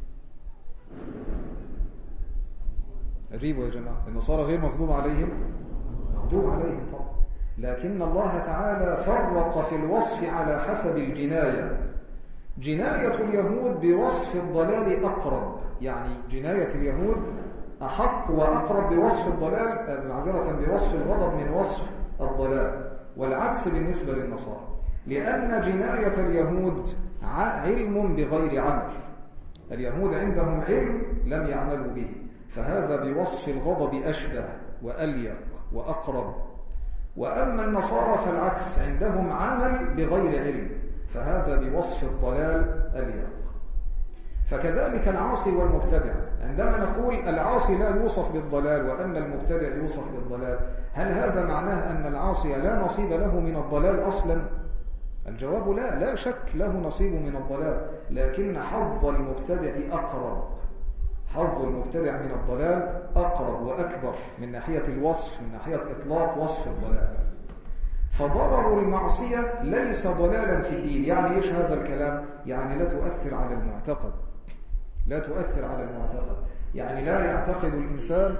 أجيبوا يا جماعة، النصارى غير مغضوب عليهم؟ مغضوب عليهم طبعا، لكن الله تعالى فرق في الوصف على حسب الجناية. جناية اليهود بوصف الضلال أقرب، يعني جناية اليهود أحق وأقرب بوصف الضلال، معذرة بوصف الغضب من وصف الضلال، والعكس بالنسبة للنصارى، لأن جناية اليهود علم بغير عمل. اليهود عندهم علم لم يعملوا به، فهذا بوصف الغضب أشبه وأليق وأقرب. وأما النصارى فالعكس، عندهم عمل بغير علم، فهذا بوصف الضلال أليق. فكذلك العاصي والمبتدع، عندما نقول العاصي لا يوصف بالضلال وأن المبتدع يوصف بالضلال، هل هذا معناه أن العاصي لا نصيب له من الضلال أصلا؟ الجواب لا، لا شك له نصيب من الضلال، لكن حظ المبتدع أقرب، حظ المبتدع من الضلال أقرب وأكبر من ناحية الوصف، من ناحية إطلاق وصف الضلال. فضرر المعصية ليس ضلالا في الدين. يعني إيش هذا الكلام؟ يعني لا تؤثر على المعتقد، لا تؤثر على المعتقد، يعني لا يعتقد الإنسان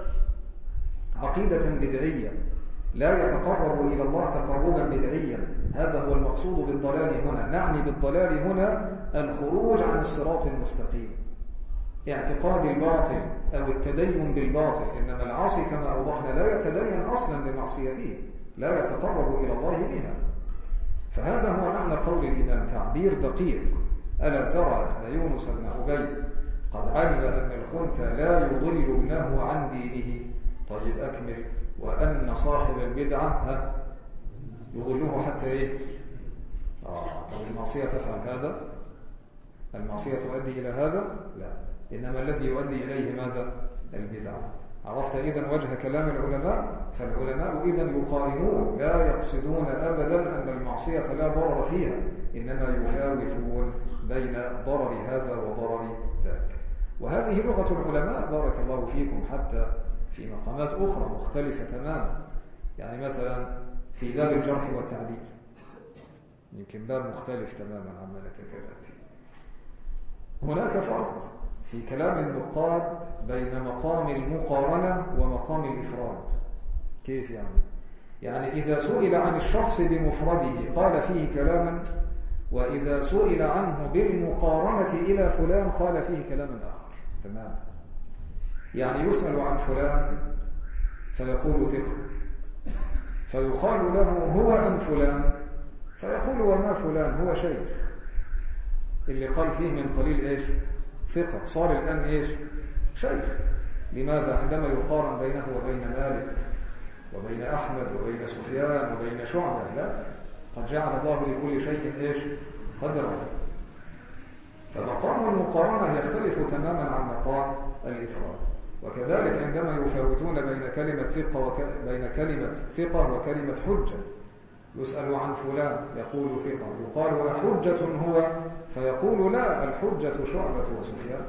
عقيدة بدعية، لا يتقرب إلى الله تقربا بدعيا. هذا هو المقصود بالضلال هنا. نعني بالضلال هنا الخروج عن الصراط المستقيم، اعتقاد الباطل أو التدين بالباطل. إنما العاصي كما أوضحنا لا يتدين أصلا بمعصيته، لا يتقرب إلى الله بها. فهذا هو معنى قول الإمام، تعبير دقيق: ألا ترى أن يونس بن عبيد قد علم أن الخنثى لا يضل ابنه عن دينه. طيب أكمل: وأن صاحب البدعة يضله حتى إيه؟ آه طيب المعصية تفعل هذا؟ المعصية تؤدي إلى هذا؟ لا، إنما الذي يؤدي إليه ماذا؟ البدعة. عرفت إذن وجه كلام العلماء؟ فالعلماء إذن يقارنون، لا يقصدون أبدا أن المعصية لا ضرر فيها، إنما يفاوتون بين ضرر هذا وضرر ذاك. وهذه لغة العلماء بارك الله فيكم حتى في مقامات أخرى مختلفة تماما. يعني مثلا في باب الجرح والتعديل يمكن باب مختلف تماما عما نتكلم فيه. هناك فرق في كلام النقاد بين مقام المقارنة ومقام الإفراد. كيف يعني؟ يعني إذا سئل عن الشخص بمفرده قال فيه كلاما، وإذا سئل عنه بالمقارنة إلى فلان قال فيه كلاما آخر تماما. يعني يسأل عن فلان فيقول ثقة، فيقال له هو أم فلان؟ فيقول وما فلان، هو شيخ. اللي قال فيه من قليل إيش؟ ثقة، صار الآن إيش؟ شيخ. لماذا؟ عندما يقارن بينه وبين مالك وبين أحمد وبين سفيان وبين شعبة، لا، قد جعل الله لكل شيء إيش؟ قدرا. فمقام المقارنة يختلف تماما عن مقام الإفراد. وكذلك عندما يفاوتون بين كلمة ثقة وبين كلمة ثقة وكلمة حجة، يسأل عن فلان يقول ثقة، يقال أحجة هو؟ فيقول لا، الحجة شعبة وسفيان.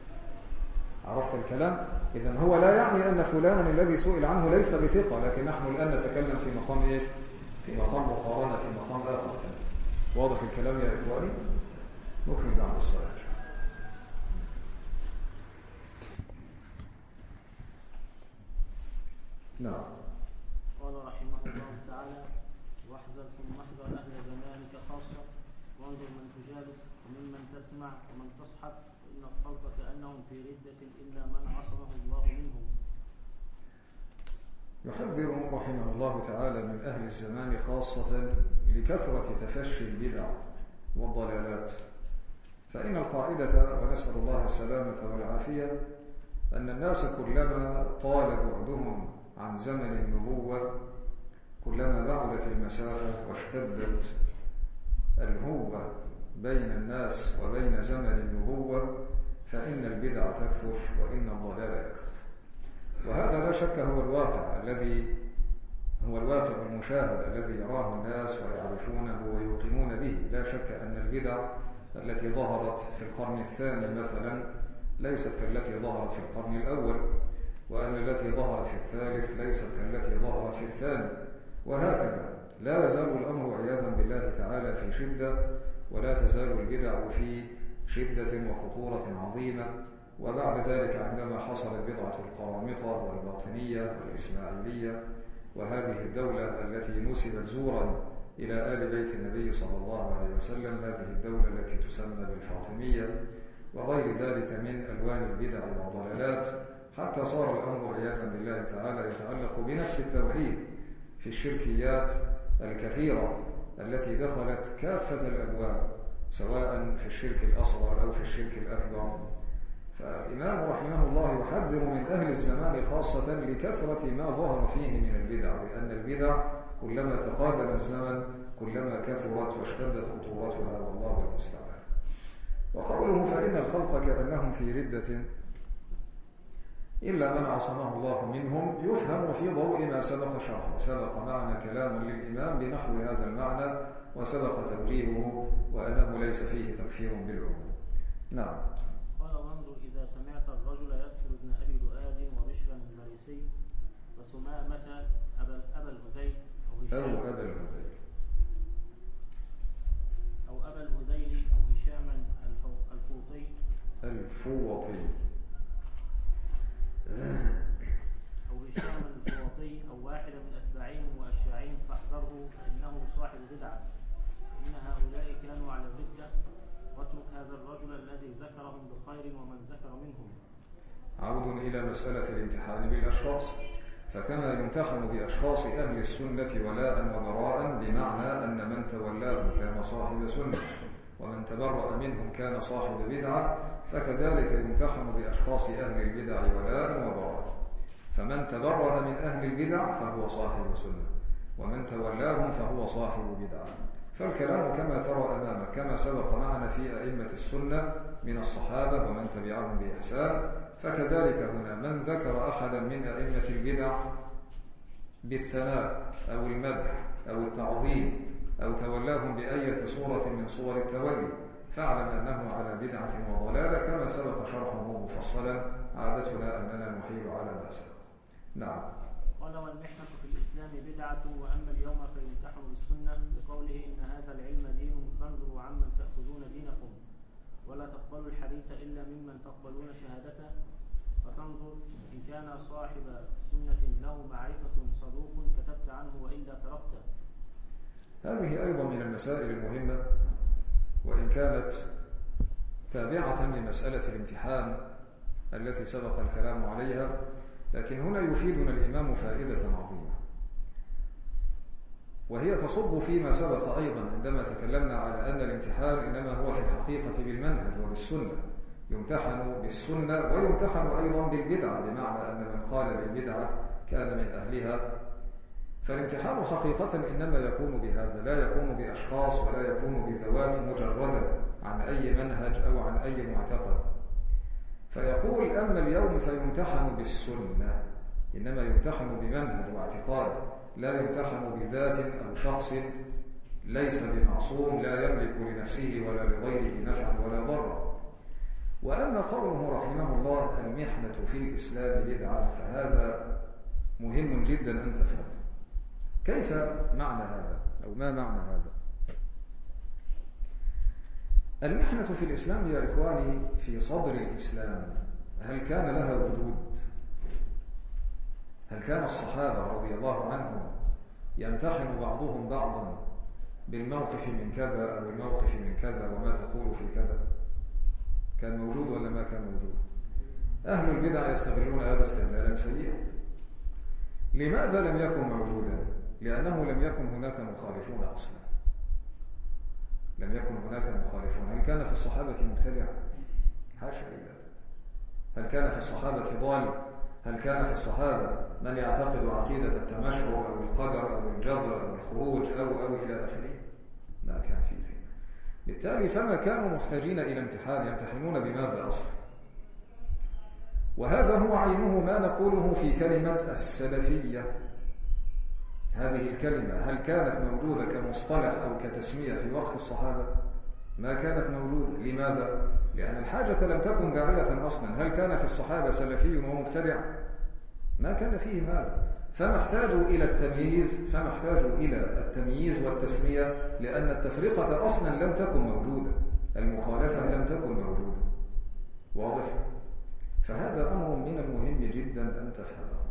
عرفت الكلام؟ إذن هو لا يعني أن فلانا الذي سئل عنه ليس بثقة، لكن نحن الآن نتكلم في مقام إيش؟ في مقام مقارنة، في مقام آخر. واضح الكلام يا إخواني؟ نكمل بعد الصلاة. نعم. قال رحمه الله تعالى: واحذر ثم احذر أهل زمانك خاصة، وانظر من تجالس وممن تسمع ومن تصحب، فإن الخلق كأنهم في ردة إلا من عصمه الله منهم. يحذر رحمه الله تعالى من أهل الزمان خاصة لكثرة تفشي البدع والضلالات. فإن القاعدة، ونسأل الله السلامة والعافية، أن الناس كلما طال بعدهم عن زمن النبوة كلما بعدت المسافة واشتدت الهوة بين الناس وبين زمن النبوة، فإن البدع تكثر وإن الضلال يكثر. وهذا لا شك هو الواقع الذي هو الواقع المشاهد الذي يراه الناس ويعرفونه ويوقنون به. لا شك أن البدع التي ظهرت في القرن الثاني مثلا ليست كالتي ظهرت في القرن الأول، وأن التي ظهرت في الثالث ليست كالتي ظهرت في الثاني، وهكذا. لا يزال الأمر عياذا بالله تعالى في شدة، ولا تزال البدع في شدة وخطورة عظيمة. وبعد ذلك عندما حصلت بدعة القرامطة والباطنية والإسماعيلية وهذه الدولة التي نسبت زورا إلى آل بيت النبي صلى الله عليه وسلم، هذه الدولة التي تسمى بالفاطمية، وغير ذلك من ألوان البدع والضلالات، حتى صار الأمر عياذا بالله تعالى يتعلق بنفس التوحيد في الشركيات الكثيرة التي دخلت كافة الأبواب، سواء في الشرك الأصغر أو في الشرك الأكبر. فالإمام رحمه الله يحذر من أهل الزمان خاصة لكثرة ما ظهر فيه من البدع، لأن البدع كلما تقادم الزمن كلما كثرت واشتدت خطورتها، والله المستعان. وقوله فإن الخلق كأنهم في ردة إلا من عصمه الله منهم يفهم في ضوء ما سبق شرحه. سبق معنا كلام للإمام بنحو هذا المعنى وسبق توجيهه وأنه ليس فيه تكفير بالعموم. نعم. قال وانظر إذا سمعت الرجل يذكر ابن أبي دؤاد وبشرا المريسي وسمامة أبا أبا الهذيل أو أو أبا الهذيل أو أبا الهذيل أو هشاما الفوطي الفوطي أو هشام الفوطي أو واحد من أتباعهم وأشياعهم فاحذره فإنه صاحب بدعة، إن هؤلاء كانوا على الردة، واترك هذا الرجل الذي ذكرهم بخير ومن ذكر منهم. عود إلى مسألة الامتحان بالأشخاص، فكما يمتحن بأشخاص أهل السنة ولاء وبراء بمعنى أن من تولاهم كان صاحب سنة ومن تبرأ منهم كان صاحب بدعة، فكذلك يمتحن بأشخاص أهل البدع ولاء وبراء، فمن تبرأ من أهل البدع فهو صاحب سنة ومن تولاهم فهو صاحب بدعة. فالكلام كما ترى أمامك كما سبق معنا في أئمة السنة من الصحابة ومن تبعهم بإحسان، فكذلك هنا من ذكر أحدا من أئمة البدع بالثناء أو المدح أو التعظيم أو تولاهم بأية صورة من صور التولي فاعلم أنه على بدعة وضلالة كما سبق شرحه مفصلا، عادتنا أننا نحيل على ما سبق. نعم. قال والمحنة في الإسلام بدعة وأما اليوم فيمتحن بالسنة بقوله إن هذا العلم دين فانظروا عمن تأخذون دينكم ولا تقبلوا الحديث إلا ممن تقبلون شهادته، فتنظر إن كان صاحب سنة له معرفة صدوق كتبت عنه وإلا تركته. هذه أيضا من المسائل المهمة وإن كانت تابعة لمسألة الامتحان التي سبق الكلام عليها، لكن هنا يفيدنا الإمام فائدة عظيمة، وهي تصب فيما سبق أيضا عندما تكلمنا على أن الامتحان إنما هو في الحقيقة بالمنهج وبالسنة، يمتحن بالسنة ويمتحن أيضا بالبدعة، بمعنى أن من قال بالبدعة كان من أهلها. فالامتحان حقيقة إنما يكون بهذا، لا يكون بأشخاص ولا يكون بذوات مجردة عن أي منهج أو عن أي معتقد. فيقول أما اليوم فيمتحن بالسنة، إنما يمتحن بمنهج واعتقاد، لا يمتحن بذات أو شخص ليس بمعصوم لا يملك لنفسه ولا لغيره نفعا ولا ضرا. وأما قوله رحمه الله المحنة في الإسلام بدعة، فهذا مهم جدا أن تفهم كيف معنى هذا أو ما معنى هذا. المحنة في الإسلام يا إخواني في صدر الإسلام هل كان لها وجود؟ هل كان الصحابة رضي الله عنهم يمتحن بعضهم بعضا بالموقف من كذا أو الموقف من كذا وما تقول في كذا؟ كان موجود ولا ما كان موجود؟ أهل البدع يستغلون هذا استغلالا سيئا. لماذا لم يكن موجودا؟ لأنه لم يكن هناك مخالفون أصلا، لم يكن هناك مخالفون. هل كان في الصحابة مبتدع؟ حاشا لله. هل كان في الصحابة ضال؟ هل كان في الصحابة من يعتقد عقيدة التمشع أو القدر أو الجبر أو الخروج أو أو إلى آخره؟ ما كان فيه. بالتالي فما كانوا محتاجين إلى امتحان، يمتحنون بماذا أصلا؟ وهذا هو عينه ما نقوله في كلمة السلفية. هذه الكلمة هل كانت موجودة كمصطلح أو كتسمية في وقت الصحابة؟ ما كانت موجودة. لماذا؟ لأن الحاجة لم تكن داعية أصلا. هل كان في الصحابة سلفي ومبتدع؟ ما كان فيه ماذا؟ فما احتاجوا إلى التمييز فما احتاجوا إلى التمييز والتسمية لأن التفرقة أصلا لم تكن موجودة، المخالفة لم تكن موجودة. واضح؟ فهذا أمر من المهم جدا أن تفهمه.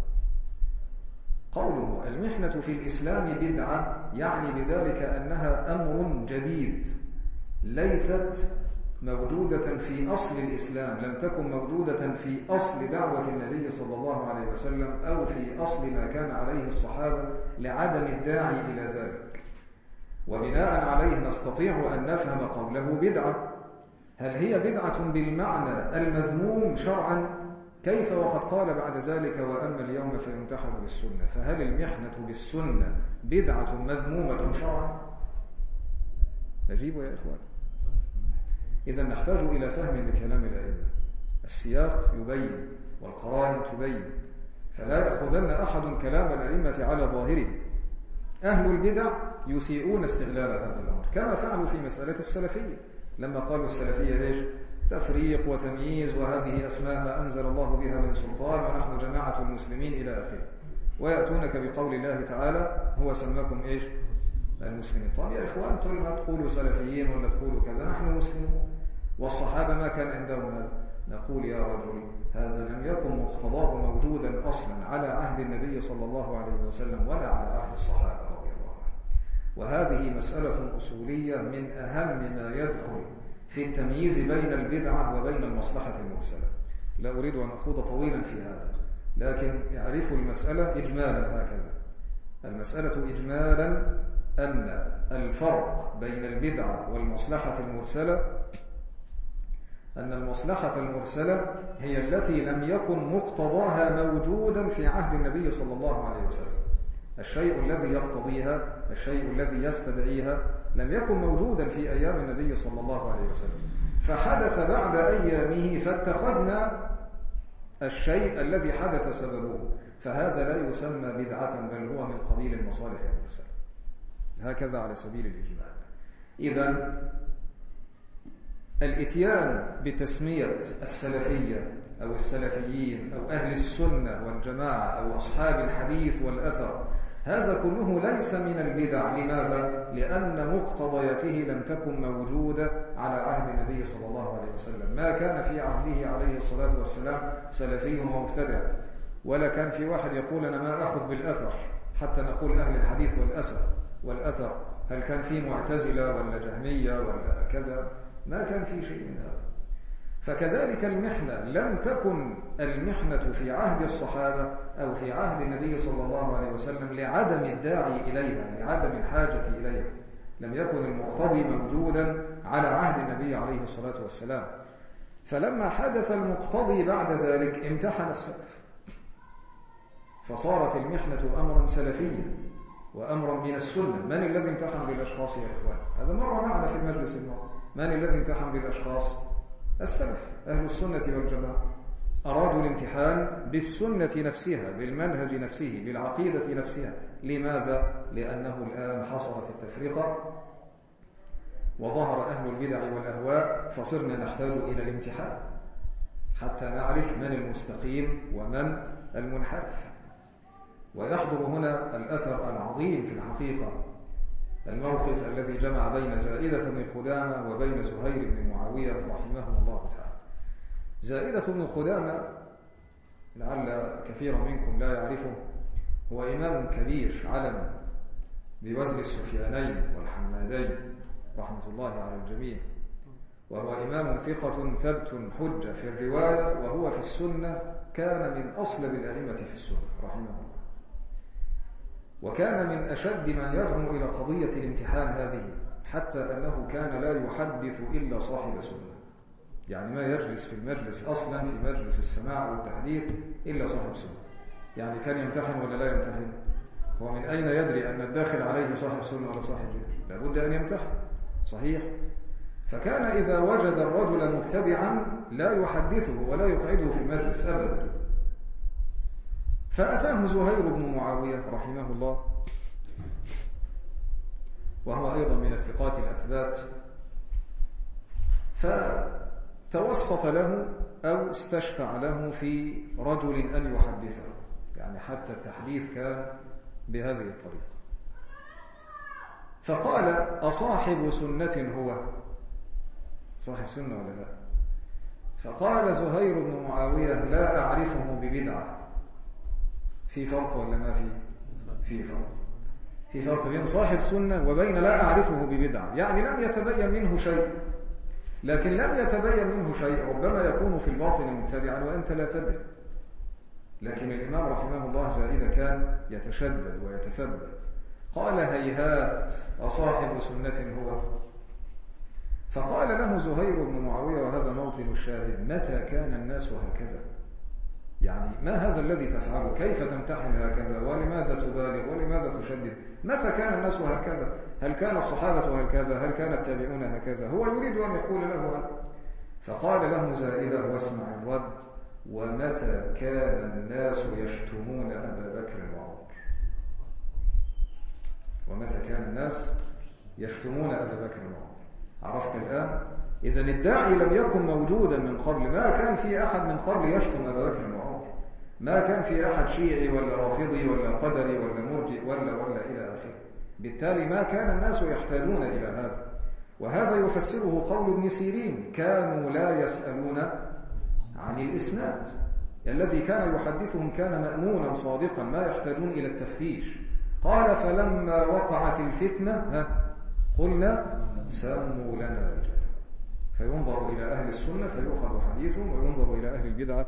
قوله المحنة في الإسلام بدعة يعني بذلك أنها أمر جديد ليست موجودة في أصل الإسلام، لم تكن موجودة في أصل دعوة النبي صلى الله عليه وسلم أو في أصل ما كان عليه الصحابة لعدم الداعي إلى ذلك. وبناء عليه نستطيع أن نفهم قوله بدعة. هل هي بدعة بالمعنى المذموم شرعا؟ كيف وقد قال بعد ذلك وأما اليوم فيمتحن بالسنة؟ فهل المحنة بالسنة بدعة مذمومة شرعا؟ أجيبوا يا إخوان. إذا نحتاج إلى فهم لكلام الأئمة. السياق يبين والقرائن تبين، فلا يأخذن أحد كلام الأئمة على ظاهره. أهل البدع يسيئون استغلال هذا الأمر كما فعلوا في مسألة السلفية، لما قالوا السلفية إيش؟ تفريق وتمييز، وهذه أسماء ما أنزل الله بها من سلطان، ونحن جماعة المسلمين إلى آخره. ويأتونك بقول الله تعالى هو سماكم إيش؟ المسلمين. طيب يا إخوان أنتم لا تقولوا سلفيين ولا تقولوا كذا، نحن مسلمون. والصحابة ما كان عندهم هذا. نقول يا رجل هذا لم يكن مقتضاه موجودا أصلا على عهد النبي صلى الله عليه وسلم ولا على عهد الصحابة رضي الله عنهم. وهذه مسألة أصولية من أهم ما يدخل في التمييز بين البدعة وبين المصلحة المرسلة. لا أريد أن أخوض طويلا في هذا، لكن يعرفوا المسألة إجمالا هكذا. المسألة إجمالا أن الفرق بين البدعة والمصلحة المرسلة أن المصلحة المرسلة هي التي لم يكن مقتضاها موجودا في عهد النبي صلى الله عليه وسلم. الشيء الذي يقتضيها، الشيء الذي يستدعيها لم يكن موجودا في أيام النبي صلى الله عليه وسلم، فحدث بعد أيامه فاتخذنا الشيء الذي حدث سببه، فهذا لا يسمى بدعة بل هو من قبيل المصالح المرسلة. هكذا على سبيل الإجمال. إذن الإتيان بتسمية السلفية أو السلفيين أو أهل السنة والجماعة أو أصحاب الحديث والأثر، هذا كله ليس من البدع. لماذا؟ لأن مقتضياته لم تكن موجودة على عهد النبي صلى الله عليه وسلم. ما كان في عهده عليه الصلاة والسلام سلفي ومبتدع، ولا كان في واحد يقول أنا ما أخذ بالأثر حتى نقول أهل الحديث والأثر والأثر هل كان في معتزلة ولا جهمية ولا كذا؟ ما كان في شيء من هذا. فكذلك المحنة لم تكن المحنة في عهد الصحابة أو في عهد النبي صلى الله عليه وسلم لعدم الداعي إليها، لعدم الحاجة إليها. لم يكن المقتضي موجودا على عهد النبي عليه الصلاة والسلام. فلما حدث المقتضي بعد ذلك امتحن السلف، فصارت المحنة أمرا سلفيا وأمرا من السنة. من الذي امتحن بالأشخاص يا إخوان؟ هذا مر معنا في المجلس الماضي. من الذي امتحن بالأشخاص؟ السلف، أهل السنة والجماعة. أرادوا الامتحان بالسنة نفسها، بالمنهج نفسه، بالعقيدة نفسها. لماذا؟ لأنه الآن حصلت التفرقة وظهر أهل البدع والأهواء، فصرنا نحتاج إلى الامتحان حتى نعرف من المستقيم ومن المنحرف. ويحضر هنا الأثر العظيم في الحقيقة، الموقف الذي جمع بين زائدة بن خدامة وبين زهير بن معاوية رحمه الله تعالى. زائدة بن خدامة لعل كثير منكم لا يعرفه، هو إمام كبير علم بوزن السفيانين والحمادين رحمة الله على الجميع، وهو إمام ثقة ثبت حجة في الرواية، وهو في السنة كان من أصلب الأئمة في السنة رحمه الله، وكان من أشد من يدعو إلى قضية الامتحان هذه، حتى أنه كان لا يحدث إلا صاحب سنة. يعني ما يجلس في المجلس أصلا في مجلس السماع والتحديث إلا صاحب سنة. يعني كان يمتحن ولا لا يمتحن؟ هو من أين يدري أن الداخل عليه صاحب سنة ولا صاحب بدعة؟ لابد أن يمتحن، صحيح؟ فكان إذا وجد الرجل مبتدعا لا يحدثه ولا يقعده في المجلس أبدا. فأتاه زهير بن معاوية رحمه الله، وهو أيضا من الثقات الأثبات، فتوسط له أو استشفع له في رجل أن يحدثه، يعني حتى التحديث كان بهذه الطريقة. فقال أصاحب سنة هو؟ صاحب سنة ولا لا؟ فقال زهير بن معاوية لا أعرفه ببدعة. في فرق ولا ما في؟ في فرق. في فرق بين صاحب سنة وبين لا أعرفه ببدعة. يعني لم يتبين منه شيء، لكن لم يتبين منه شيء ربما يكون في الباطن مبتدعا وأنت لا تدري. لكن الإمام رحمه الله زائدة كان يتشدد ويتثبت. قال هيهات أصاحب سنة هو؟ فقال له زهير بن معاوية، وهذا موطن الشاهد، متى كان الناس هكذا؟ يعني ما هذا الذي تفعله؟ كيف تمتحن هكذا؟ ولماذا تبالغ؟ ولماذا تشدد؟ متى كان الناس هكذا؟ هل كان الصحابة هكذا؟ هل كان التابعون هكذا؟ هو يريد أن يقول له. فقال له زائدة واسمع الرد: ومتى كان الناس يشتمون أبا بكر وعمر؟ ومتى كان الناس يشتمون أبا بكر وعمر؟ عرفت الآن؟ إذا الداعي لم يكن موجودا من قبل، ما كان في أحد من قبل يشتم أبا بكر وعمر، ما كان في أحد شيعي ولا رافضي ولا قدري ولا مرجئ ولا ولا إلى آخره. بالتالي ما كان الناس يحتاجون إلى هذا. وهذا يفسره قول ابن سيرين: كانوا لا يسألون عن الإسناد. الذي كان يحدثهم كان مأمونا صادقا، ما يحتاجون إلى التفتيش. قال: فلما وقعت الفتنة قلنا سموا لنا رجالا. فينظر إلى أهل السنة فيؤخذ حديثهم، وينظر إلى أهل البدعة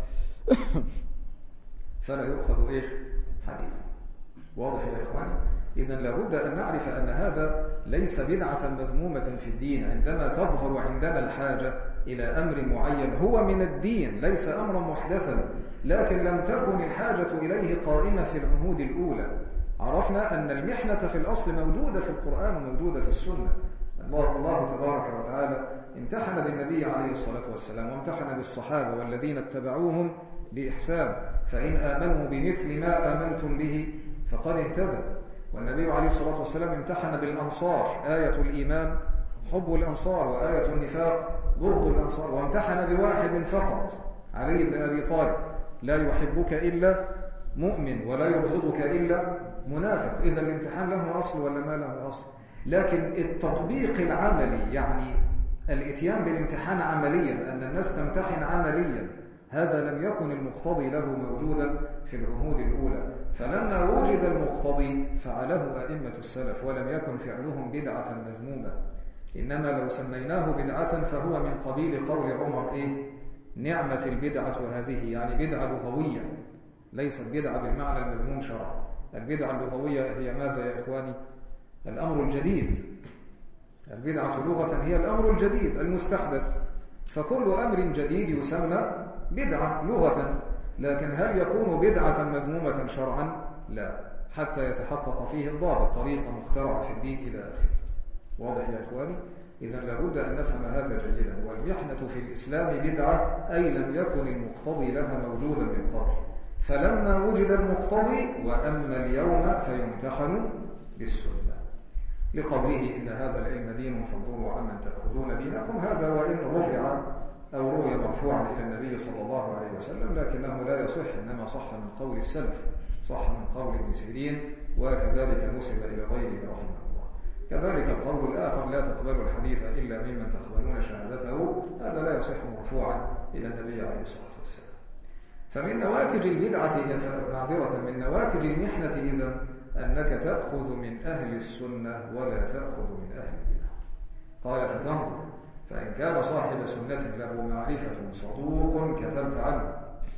فلا يؤخذ إيش حديثهم. واضح يا إخواني؟ إذن لابد أن نعرف أن هذا ليس بدعة مذمومة في الدين. عندما تظهر عندنا الحاجة إلى أمر معين هو من الدين، ليس أمرا محدثا، لكن لم تكن الحاجة إليه قائمة في العهود الأولى. عرفنا أن المحنة في الأصل موجودة في القرآن وموجودة في السنة. الله, الله تبارك وتعالى امتحن بالنبي عليه الصلاة والسلام، وامتحن بالصحابة والذين اتبعوهم بإحسان، فإن آمنوا بمثل ما آمنتم به فقد اهتدوا. والنبي عليه الصلاة والسلام امتحن بالأنصار، آية الإيمان حب الأنصار، وآية النفاق بغض الأنصار. وامتحن بواحد فقط، علي بن أبي طالب: لا يحبك إلا مؤمن ولا يبغضك إلا منافق. إذا الامتحان له أصل ولا ما له أصل؟ لكن التطبيق العملي، يعني الاتيان بالامتحان عمليا، أن الناس تمتحن عمليا، هذا لم يكن المقتضي له موجودا في العهود الأولى. فلما وجد المقتضي فعله أئمة السلف، ولم يكن فعلهم بدعة مذمومة. إنما لو سميناه بدعة فهو من قبيل قول عمر: إيه؟ نعمة البدعة هذه، يعني بدعة لغوية، ليست بدعة بالمعنى المذموم شرعا. البدعة اللغوية هي ماذا يا إخواني؟ الأمر الجديد. البدعة لغة هي الأمر الجديد المستحدث، فكل أمر جديد يسمى بدعة لغة. لكن هل يكون بدعة مذمومة شرعا؟ لا، حتى يتحقق فيه الضابط، طريقة مخترعة في الدين إلى آخره. واضح يا إخواني؟ إذن لابد أن نفهم هذا جيدا. والمحنة في الإسلام بدعة، أي لم يكن المقتضي لها موجودا من قبل. فلما وجد المقتضي: وأما اليوم فيمتحن بالسنة، لقوله: إن هذا العلم دين فانظروا عمن تأخذون دينكم. هذا وإن رفع أو روي مرفوعا إلى النبي صلى الله عليه وسلم، لكنه لا يصح، إنما صح من قول السلف، صح من قول ابن سيرين، وكذلك نسب إلى غيره رحمه الله. كذلك القول الآخر: لا تقبلوا الحديث إلا ممن تقبلون شهادته، هذا لا يصح مرفوعا إلى النبي عليه الصلاة والسلام. فمن نواتج البدعة، معذرة، من نواتج المحنة إذن أنك تأخذ من أهل السنة ولا تأخذ من أهل البدع. قال: فتنظر، فإن كان صاحب سنة له معرفة صدوق كتبت عنه،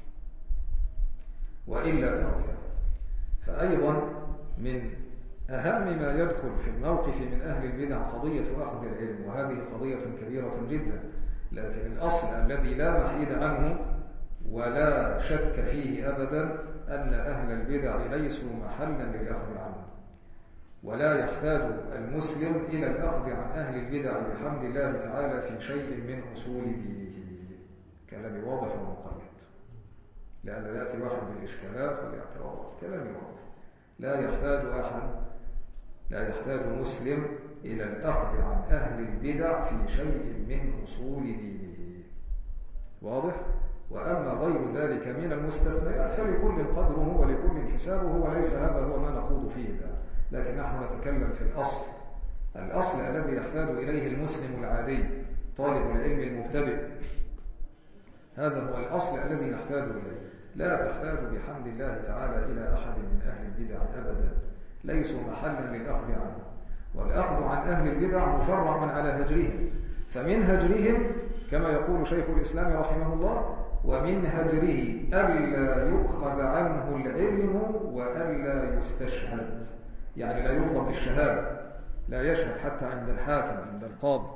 وإلا تركته. فأيضا من أهم ما يدخل في الموقف من أهل البدع قضية أخذ العلم، وهذه قضية كبيرة جدا. لكن الأصل الذي لا محيد عنه ولا شك فيه أبدا أن أهل البدع ليسوا محلا للأخذ عنه، ولا يحتاج المسلم إلى الأخذ عن أهل البدع بحمد الله تعالى في شيء من أصول دينه. كلامي واضح ومقيد، لأن يأتي واحد بالإشكالات والاعتراضات. كلامي واضح، لا يحتاج أحد، لا يحتاج مسلم إلى الأخذ عن أهل البدع في شيء من أصول دينه. واضح؟ وأما غير ذلك من المستثنيات فلكل قدره ولكل حسابه، وليس هذا هو ما نخوض فيه الآن. لكن نحن نتكلم في الأصل، الأصل الذي يحتاج إليه المسلم العادي، طالب العلم المبتدئ. هذا هو الأصل الذي نحتاج إليه. لا تحتاج بحمد الله تعالى إلى أحد من أهل البدع أبدا، ليسوا محلا للأخذ عنه. والأخذ عن أهل البدع مفرع على هجرهم، فمن هجرهم كما يقول شيخ الإسلام رحمه الله: ومن هجره ألا يؤخذ عنه العلم وألا يستشهد، يعني لا يطلب الشهادة، لا يشهد حتى عند الحاكم، عند القاضي.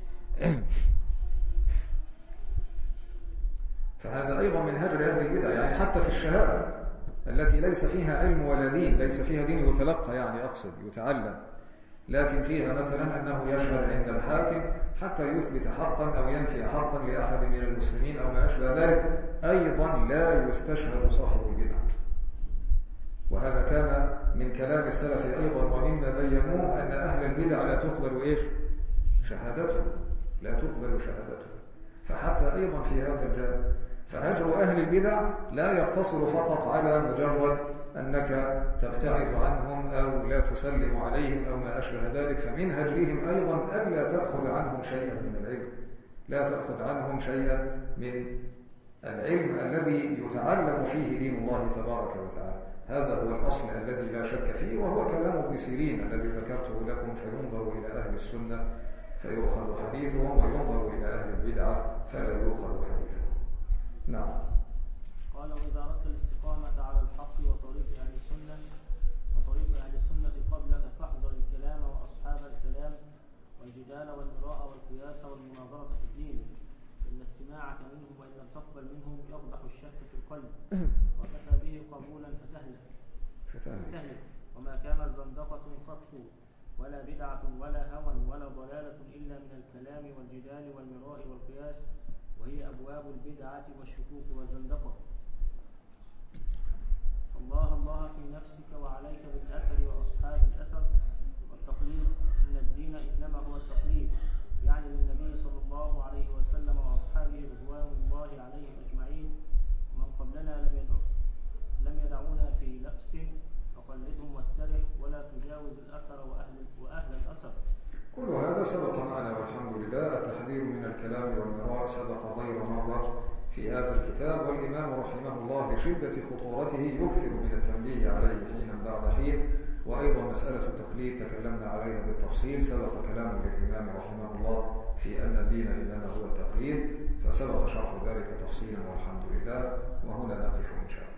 فهذا أيضا من هجر أهل البدع، يعني حتى في الشهادة التي ليس فيها علم ولا دين، ليس فيها دين يتلقى، يعني أقصد يتعلم، لكن فيها مثلا أنه يشهد عند الحاكم حتى يثبت حقا أو ينفي حقا لأحد من المسلمين أو ما أشبه ذلك، أيضا لا يستشهد صاحب البدعة. وهذا كان من كلام السلف أيضا، ومما بينوه أن أهل البدع لا تقبل إيش؟ شهادته، لا تقبل شهادته. فحتى أيضا في هذا الجانب فهجر أهل البدع لا يقتصر فقط على مجرد أنك تبتعد عنهم أو لا تسلم عليهم أو ما أشبه ذلك، فمن هجرهم أيضا ألا تأخذ عنهم شيئا من العلم، لا تأخذ عنهم شيئا من العلم الذي يتعلم فيه دين الله تبارك وتعالى. هذا هو الأصل الذي لا شك فيه، وهو كلام ابن سيرين الذي ذكرته لكم: فينظر إلى أهل السنة فيؤخذ حديثهم، وينظر إلى أهل البدعة فلا يؤخذ حديثهم. نعم. قال: وإذا أردت الاستقامة على الحق وطريق أهل السنة وطريق أهل السنة قبلك فاحذر الكلام وأصحاب الكلام والجدال والمراء والقياس والمناظرة في الدين، إن استماعك منهم وإن لم تقبل منهم يقدح الشك في القلب، وكفى به قبولا فتهلك فتهلك وما كانت زندقة قط ولا بدعة ولا هوى ولا ضلالة إلا من الكلام والجدال والمراء والقياس، وهي أبواب البدعة والشكوك والزندقة. الله الله في نفسك وعليك بالأثر وأصحاب الأثر والتقليد، إن الدين إنما هو التقليد، يعني للنبي صلى الله عليه وسلم وأصحابه رضوان الله عليهم أجمعين، ومن قبلنا لم يدع لم يدعونا في لبس، فقلدهم واسترح ولا تجاوز الأثر وأهل, وأهل الأثر. كل هذا سبق معنا والحمد لله. التحذير من الكلام والمراء سبق غير مرة في هذا الكتاب، والإمام رحمه الله لشدة خطورته يكثر من التنبيه عليه حينا بعد حين. وأيضا مسألة التقليد تكلمنا عليها بالتفصيل، سبق كلام للإمام رحمه الله في أن الدين إنما هو التقليد، فسبق شرح ذلك تفصيلا والحمد لله. وهنا نقف إن شاء الله.